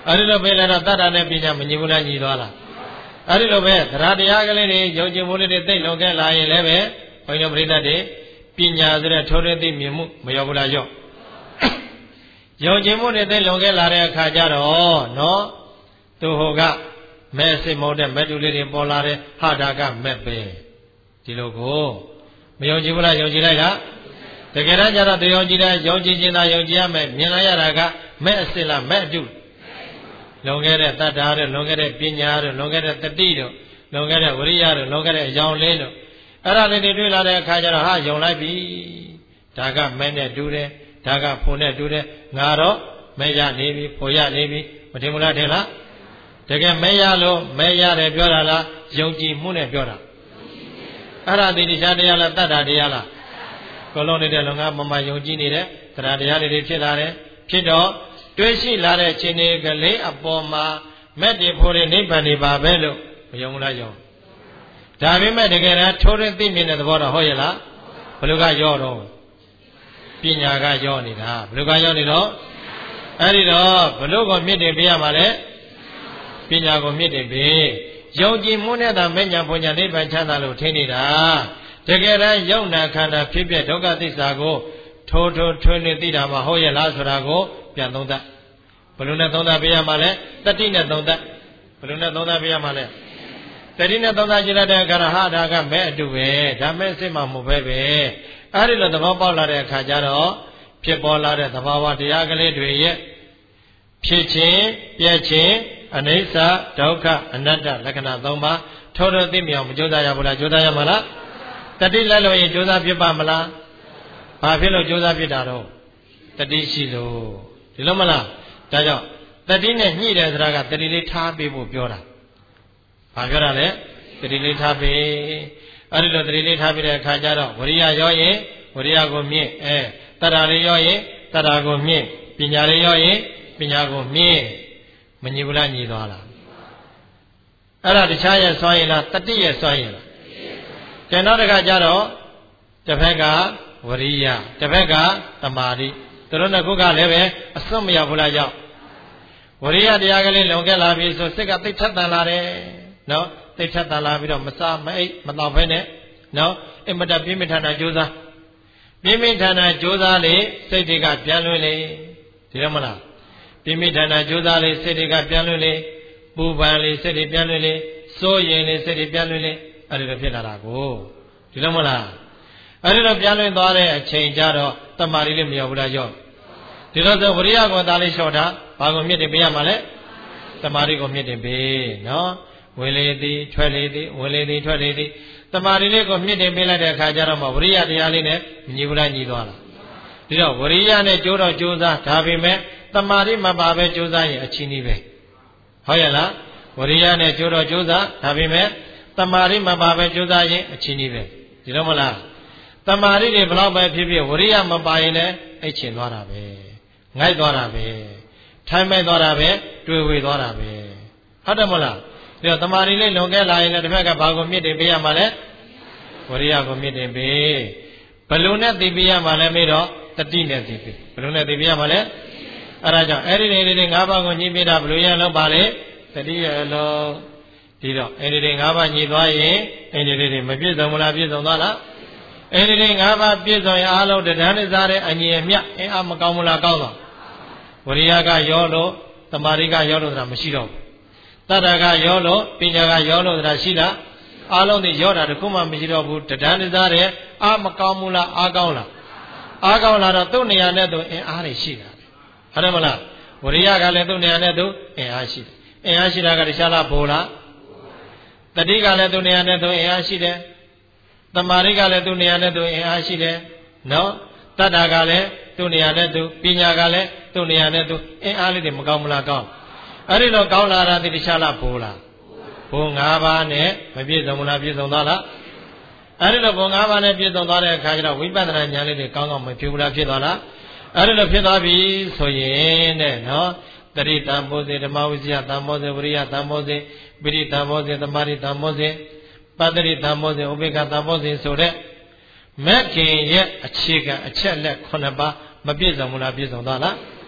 A: အဲ့ဒီလိုပဲလည်းတော့တတ္တာနဲ့ပညာမညီဘူးလားညီသွားလားအဲ့ဒီလိုပဲတရားတရားကလေးတွေယုံကြည်မှုလေးတွေသိလုံခဲ့လာရင်လည်းပဲဘုန်းကြီးတို့ပရိသတ်တွေပညာဆိုတဲ့ထိုးထွင်းသိမြင်မှုမရောက်ဘူးလားရော့ယုံကြည်မှုတွေသိလုံခဲ့လာတဲ့အခါကျတော့နော်သူဟိုကမဲစိတ်မဟုတ်တဲ့မဲတူလေးတွေပေါ်လာတဲ့ဟာဒါကမဲ့ပဲဒီလိုကိုမယုံကြည်ဘူးလားယုံကြည်လိုက်လားတကယ်တမ်းကျတော့သူယုံကြည်တဲ့ယုံကြည်ခြင်းသာယုံကြည်ရမယ်မြင်လိုက်ရတာကမဲ့အစစ်လားမဲ့အတုလွန်ခဲ့တဲ့တတ္တာတို့လွန်ခဲ့တဲ့ပညာတို့လွန်ခဲ့တဲ့တတိတို့လွန်ခဲ့တဲ့ဝိရိယတို့လွန်ခဲ့တဲ့အကြောင်းလေးတို့အဲ့ဒါလေးတွေတွေ့လာတဲ့အခါကျတော့ဟာယုံလိုက်ပြီဒါကမဲနဲ့တူတယ်ဒါကဖို့နဲ့တူတယ်ငါတော့မဲရနေပြီဖို့ရနေပြီမထင်ဘူးလားထင်လားတကယ်မဲရလို့မဲရတယ်ပြောတာလားယုံကြည်မှုနဲ့ပြောတာအဲ့ဒါဒီတရားတရားလားတတ္တာတရားလားကိုလုံးနေတဲ့လုံငါမမယုံကြည်နေတဲ့တရားတရားတွေဖြစ်လာတယ်ဖြစ်တော့တွေးရှိလာတဲ့ခြင်းတွေကလေးအပေါ်မှာမက်တွေဖို့တွေနိဗ္ဗာန်တွေပါပဲလို့မယုံလားယုံဒါပေမဲ့တကယ်တမ်းထိုးရသိမြင်တဲ့သဘောတော့ဟုတ်ရဲ့လားဘယ်လိုကရောတော့ပညာကရောနေတာဘယ်လိုကရောနေတော့အဲ့ဒီတော့ဘယ်လိုကိုမြင့်တင်ပေးရမှာလဲပညာကိုမြင့်တင်ပေးယုံကြည်မှုနဲ့သာမဉ္ဇဉ်ဘုံညာနိဗ္ဗာန်ချမ်းသာလို့ထင်နေတာတကယ်တမ်းယုံနာခန္ဓာဖြစ်ဖြစ်ဒုက္ခသစ္စာကိုထိုးထွင်းနေသိတာမှဟုတ်ရဲ့လားဆိုတာကိုပြန်သုံးသပ်ဘယ်လိုနဲ့သုံးသပ်ပေးရမှာလဲတတိနဲ့သုံးသပ်ဘယ်လိုနဲ့သုံးသပ်ပေးရမှာလဲတတိနဲ့သုံးသပ်ကြည့်လိုက်တဲ့အခါဟာဒါကမဲအတူပဲဒါမဲ့စိတ်မှမဟုတ်ပဲအဲ့ဒီလိုသဘောပေါက်လာတဲ့အခါကျတော့ဖြစ်ပေါ်လာတဲ့သဘာဝတရားကလေးတွေရဲ့ဖြစ်ခြင်းပြည့်ခြင်းအနိစ္စဒုက္ခအနတ္တလက္ခဏာ၃ပါးထိုးထိုးသိမြောင်မကြိုးစားရဘူးလားကြိုးစားရမှာလားတတိလိုက်လို့ရင်ကြိုးစားဖြစ်ပါမလားဘာဖြစ်လို့ကြိုးစားဖြစ်တာတော့တတိရှိလို့ဒီလိုမလားဒါကြောင့်တတိနဲ့ညှိတယ်ဆိုတာကတတိလေးထားပေးဖို့ပြောတာဘာပြောတာလဲတတိလေးထားပေးအဲ့ဒီလိုတတိလေးထားပေးတဲ့အခါကျတော့ဝရိယရောရင်ဝရိယကိုမြင့်တတ္တာလေးရောရင်တတ္တာကိုမြင့်ပညာလေးရောရင်ပညာကိုမြင့်မညီဘူးလားညီသွားလားအဲ့ဒါတခြားရဲ့စွမ်းရင်လားတတိရဲ့စွမ်းရင်လားကျန်တော့တခါကျတော့တစ်ဖက်ကဝရိယတစ်ဖက်ကသမာဓိသူတို့နှစ်ခုကလည်းပဲအစွတ်မရောက်ဘူးလားကြောင့်ဝရိယတရားကလေးလုံခဲ့လာပြီဆိုစိတ်ကသိထက်တန်လာတယ်နော်သိထက်တန်လာပြီးတော့မစားမအိပ်မတော့ဘဲနဲ့နော်အင်မတပြင်းပြထန်တာကြိုးစားပြင်းပြထန်တာကြိုးစားလေစိတ်တွေကပြန်လွင်လေဒီလိုမလားပြင်းပြထန်တာကြိုးစားလေစိတ်တွေကပြန်လွင်လေပူပန်လေစိတ်တွေပြန်လွင်လေစိုးရင်လေစိတ်တွေပြန်လွင်လေအဲ့ဒီလိုဖြစ်လာတာကိုဒီလိုမလားအဲ့ဒီလိုပြန်လွင်သွားတဲ့အချိန်ကျတော့တမာရီလေးမရောက်ဘူးလားကြောက်ဒီလိုဆိုဝရိယကိုသားလေးလျှော့တာဘာကိုမြင့်တင်ပေးရမှာလဲတမာရီကိုမြင့်တင်ပေးနော်ဝင်လေသည်ထွက်လေသည်ဝင်လေသည်ထွက်လေသည်တမာရီလေးကိုမြင့်တင်ပေးလိုက်တဲ့အခါကျတော့မှဝရိယတရားလေးနဲ့ညီဘူးလားညီသွားလားဒီတော့ဝရိယနဲ့ကြိုးတော့ကြိုးစားဒါပေမဲ့တမာရီမပါပဲကြိုးစားရင်အချင်းကြီးပဲဟုတ်ရဲ့လားဝရိယနဲ့ကြိုးတော့ကြိုးစားဒါပေမဲ့တမာရီမပါပဲကြိုးစားရင်အချင်းကြီးပဲဒီလိုမလားတမာရီတွေဘလောက်ပဲဖြစ်ဖြစ်ဝရိယမပါရင်လည်းအိတ်ချင်သွားတာပဲငိုက်သွားတာပဲထိုင်မိုက်သွားတာပဲတွေ့ဝေသွားတာပဲဟုတ်တယ်မလားဒီတော့တမာရီလေးလွန်ခဲ့လာရင်လည်းတစ်ဖက်ကဘာကိုမြင့်တင်ပေးရမှာလဲဝရိယကိုမြင့်တင်ပေးဘလုံနဲ့သိပေးရမှာလဲမေးတော့တတိနဲ့သိပေးဘလုံနဲ့သိပေးရမှာလဲအဲ့ဒါကြောင့်အဲ့ဒီနေလေး၅ပါးကိုညှိပေးတာဘလို့ရလို့ပါလေတတိရလုံးဒီတော့အဲ့ဒီ၅ပါးညှိသွားရင်အဲ့ဒီလေးတွေမပြည့်စုံဘူးလားပြည့်စုံသွားလားအဲ့ဒီ၅ပါးပြည့်စုံရင်အားလုံးတဏှာနဲ့စားတဲ့အညီအမျှအင်းအားမကောင်းဘူးလားကောင်းတော့ဝရိယကရောလို့တမာရိကရောလို့ဆိုတာမရှိတော့ဘူးတတ္တကရောလို့ပညာကရောလို့ဆိုတာရှိလားအားလုံးတွေရောတာတခုမှမရှိတော့ဘူးတဏှာနဲ့စားတဲ့အားမကောင်းဘူးလားအားကောင်းလားအားကောင်းလာတော့သူ့နေရာနဲ့သူအင်းအားတွေရှိတာဟုတ်တယ်မလားဝရိယကလည်းသူ့နေရာနဲ့သူအင်းအားရှိတယ်အင်းအားရှိတာကတခြားလားဘိုးလားတတိကလည်းသူ့နေရာနဲ့သူအင်းအားရှိတယ်တမာရိကလည်းသူ့နေရာနဲ့သူအင်အားရှိတယ်နော်တတ္တာကလည်းသူ့နေရာနဲ့သူပညာကလည်းသူ့နေရာနဲ့သူအင်အားလေးတွေမကောင်းဘူးလားကောင်းအဲ့ဒီတော့ကောင်းလာတာဒီတခြားလားဘိုးလားဘိုး၅ပါးနဲ့မပြည့်စုံဘူးလားပြည့်စုံသွားလားအဲ့ဒီတော့ဘိုး၅ပါးနဲ့ပြည့်စုံသွားတဲ့အခါကျတော့ဝိပဿနာဉာဏ်လေးတွေကောင်းကောင်းမဖြစ်ဘူးလားဖြစ်သွားလားအဲ့ဒီလိုဖြစ်သွားပြီဆိုရင်တဲ့နော်တတိတံဘောဇေဓမ္မဝိဇ္ဇယတံဘောဇေဝရိယတံဘောဇေပိဋိတံဘောဇေသမာဓိတံဘောဇေပတ္တိတံဘောဇဉ်ဥပေက္ခတံဘောဇဉ်ဆိုတဲ့မဂ္ဂင်ရဲ့အခြေခံအချက်လက်9ပါးမပြည့်စုံဘူးလားပြည့်စုံသွားလား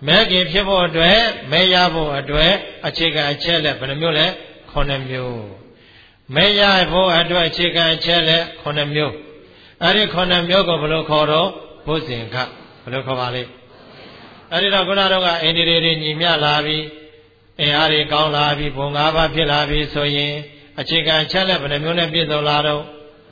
A: မဲခင်ဖြစ်ဖို့အတွက်မဲရဖို့အတွက်အခြေခံအချက်လက်ဘယ်နှမျိုးလဲ9မျိုးမဲရဖို့အတွက်အခြေခံအချက်လက်9မျိုးအဲ့ဒီ9မျိုးကိုဘယ်လိုခေါ်တော့ဘုဇင်ခဘယ်လိုခေါ်ပါလဲအဲ့ဒီတော့ခုနတော့ကအိန္ဒိတွေညီမျှလာပြီးအင်အားတွေကောင်းလာပြီးဘုံ၅ပါးဖြစ်လာပြီးဆိုရင်အခြေခံအချက်လက်ဘယ်နှမျိုးနဲ့ပြည့်စုံလာတော့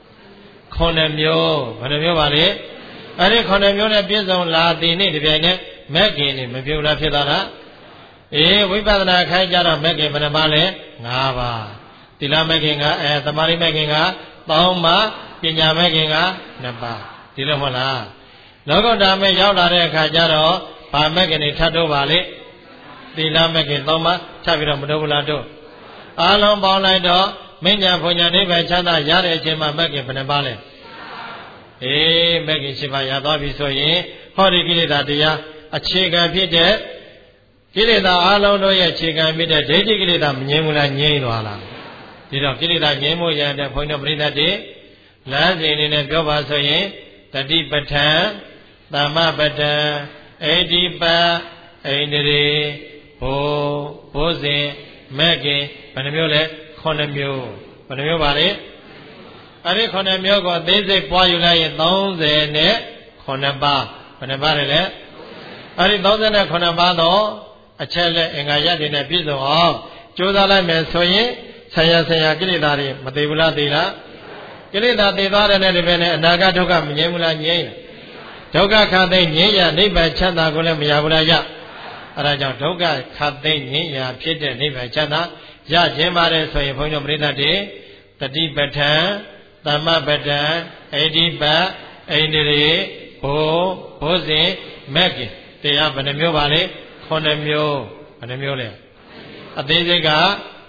A: 9မျိုးဘယ်နှမျိုးပါလဲအဲ့ဒီ9မျိုးနဲ့ပြည့်စုံလာသည်နေ့ဒီပြိုင်နဲ့မဲ့ခင်နေမပြုတ်လားဖြစ်သွားလားဝိပဿနာခိုင်းကြတော့မဲ့ခင်ဘယ်နှပါလဲ5ပါးသီလမဲ့ခင်ကသမာဓိမဲ့ခင်က3ပါးပညာမဲ့ခင်က2ပါးဒီလိုမဟုတ်လားလောကုတ္တရာမဲ့ရောက်လာတဲ့အခါကျတော့ဗာမဲ့ခင်တွေထပ်တော့ပါလေသီလမဲ့ခင်3ပါးထပ်ပြီးတော့မတော့ဘူးလားတို့အားလုံးပေါင်းလိုက်တော့မဉ္ဇဉ်ဘုံညာနိဗ္ဗာန်ချမ်းသာရတဲ့အချိန်မှာမဲ့ခင်ဘယ်နှပါလဲမဲ့ခင်7ပါးရသွားပြီဆိုရင်ဟောဒီကိလေသာတရားအခြေခံဖြစ်တဲ့ကိလေသာအလုံးတို့ရဲ့အခြေခံဖြစ်တဲ့ဒိဋ္ဌိကိလေသာမငြိမ်းဘူးလားငြိမ်းသွားလားဒီတော့ကိလေသာငြိမ်းမှုရတဲ့ဘုန်းတော်ပရိသတ်တွေလမ်းစဉ်နေနဲ့ပြောပါဆိုရင်တတိပဋ္ဌာန်သမ္မပဋ္ဌာန်အိဋ္ဌိပတ်အိန္ဒြေဘုဇင်မဲ့ခင်ဘယ်နှမျိုးလဲ9မျိုးဘယ်နှမျိုးပါလဲအဲ့ဒီ9မျိုးကိုအသေးစိတ်ပွားယူလိုက်ရင်30နဲ့9ပါးဘယ်နှပါးလဲအဲ့ဒီ39ပါးတော့အချက်လက်အင်္ဂါရပ်တွေနဲ့ပြည့်စုံအောင်ကြိုးစားလိုက်မယ်ဆိုရင်ဆရာကိလေသာတွေမသေးဘူးလားသေးလားကိလေသာသေသွားတဲ့ဒီပဲနဲ့အနာဂတ်ဒုက္ခမငြိမ်းဘူးလားငြိမ်းဒုက္ခခတ်သိငြိမ်းရနိဗ္ဗာန်ချမ်းသာကိုလည်းမရဘူးလားရအဲဒါကြောင့်ဒုက္ခခတ်သိငြိမ်းရဖြစ်တဲ့နိဗ္ဗာန်ချမ်းသာရခြင်းပါတယ်ဆိုရင်ဘုန်းကြီးတို့ပြိဿတွေတတိပဋ္ဌာန်သမ္မပဋ္ဌာန်အိဋ္ဌိပတ်အိန္ဒြေဘုဇင်မဲ့ခင်တရားဘယ်နှမျိုးပါလဲ9မျိုးဘယ်နှမျိုးလဲအသေးစိတ်က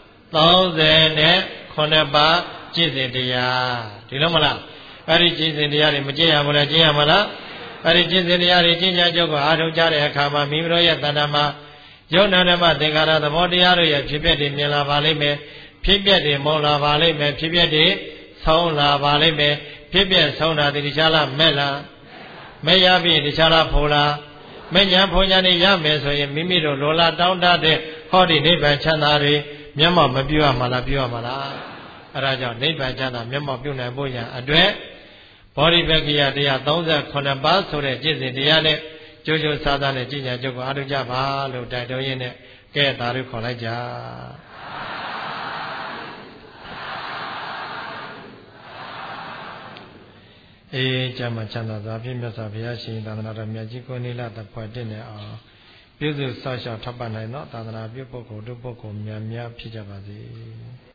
A: 30နဲ့9ပါးကျင့်စဉ်တရားဒီလိုမလားအဲ့ဒီကျင့်စဉ်တရားတွေမကျင့်ရဘူးလားကျင့်ရမလားအဲ့ဒီကျင့်စဉ်တရားတွေကျင့်ကြကြကိုအားထုတ်ကြတဲ့အခါမှာမိမိတို့ရဲ့တဏ္ဍာမှာယုံနာဓမ္မသင်္ခါရသဘောတရားတို့ရဲ့ဖြစ်ပျက်တွေမြင်လာပါလိမ့်မယ်ဖြစ်ပျက်တွေမုံလာပါလိမ့်မယ်ဖြစ်ပျက်တွေဆုံးလာပါလိမ့်မယ်ဖြစ်ပျက်ဆုံးတာဒီခြားလားမဲ့လားမဲ့ရပြီဒီခြားလားဖိုလားမဲ့ညာဖိုညာနေရမယ်ဆိုရင်မိမိတို့လိုလားတောင်းတတဲ့ဟောဒီနိဗ္ဗာန်ချမ်းသာတွေမျက်မှောက်မပြုရမှာလားပြုရမှာလားအဲဒါကြောင့်နိဗ္ဗာန်ချမ်းသာမျက်မှောက်ပြုနိုင်ဖို့ရန်အတွက်ဘောဓိပက္ခိယတရား38ပါးဆိုတဲ့ကျင့်စဉ်တရားနဲ့ကြိုးကြိုးစားစားနဲ့ကျင့်ကြံကြုတ်ကိုအားထုတ်ကြပါလို့တိုက်တွန်းရင်းနဲ့ကဲသာဓုခေါ်လိုက်ကြကျမ်းမှာချမ်းသာစွာဖြင့်မြတ်စွာဘုရားရှင်သာသနာတော်မြတ်ကြီးကိုနိလတဖွဲ့တင့်နေအောင်ပြုစုစောင့်ရှောက်ထောက်ပံ့နိုင်သောသာသနာပြုပုဂ္ဂိုလ်တို့ပုဂ္ဂိုလ်များများဖြစ်ကြပါစေ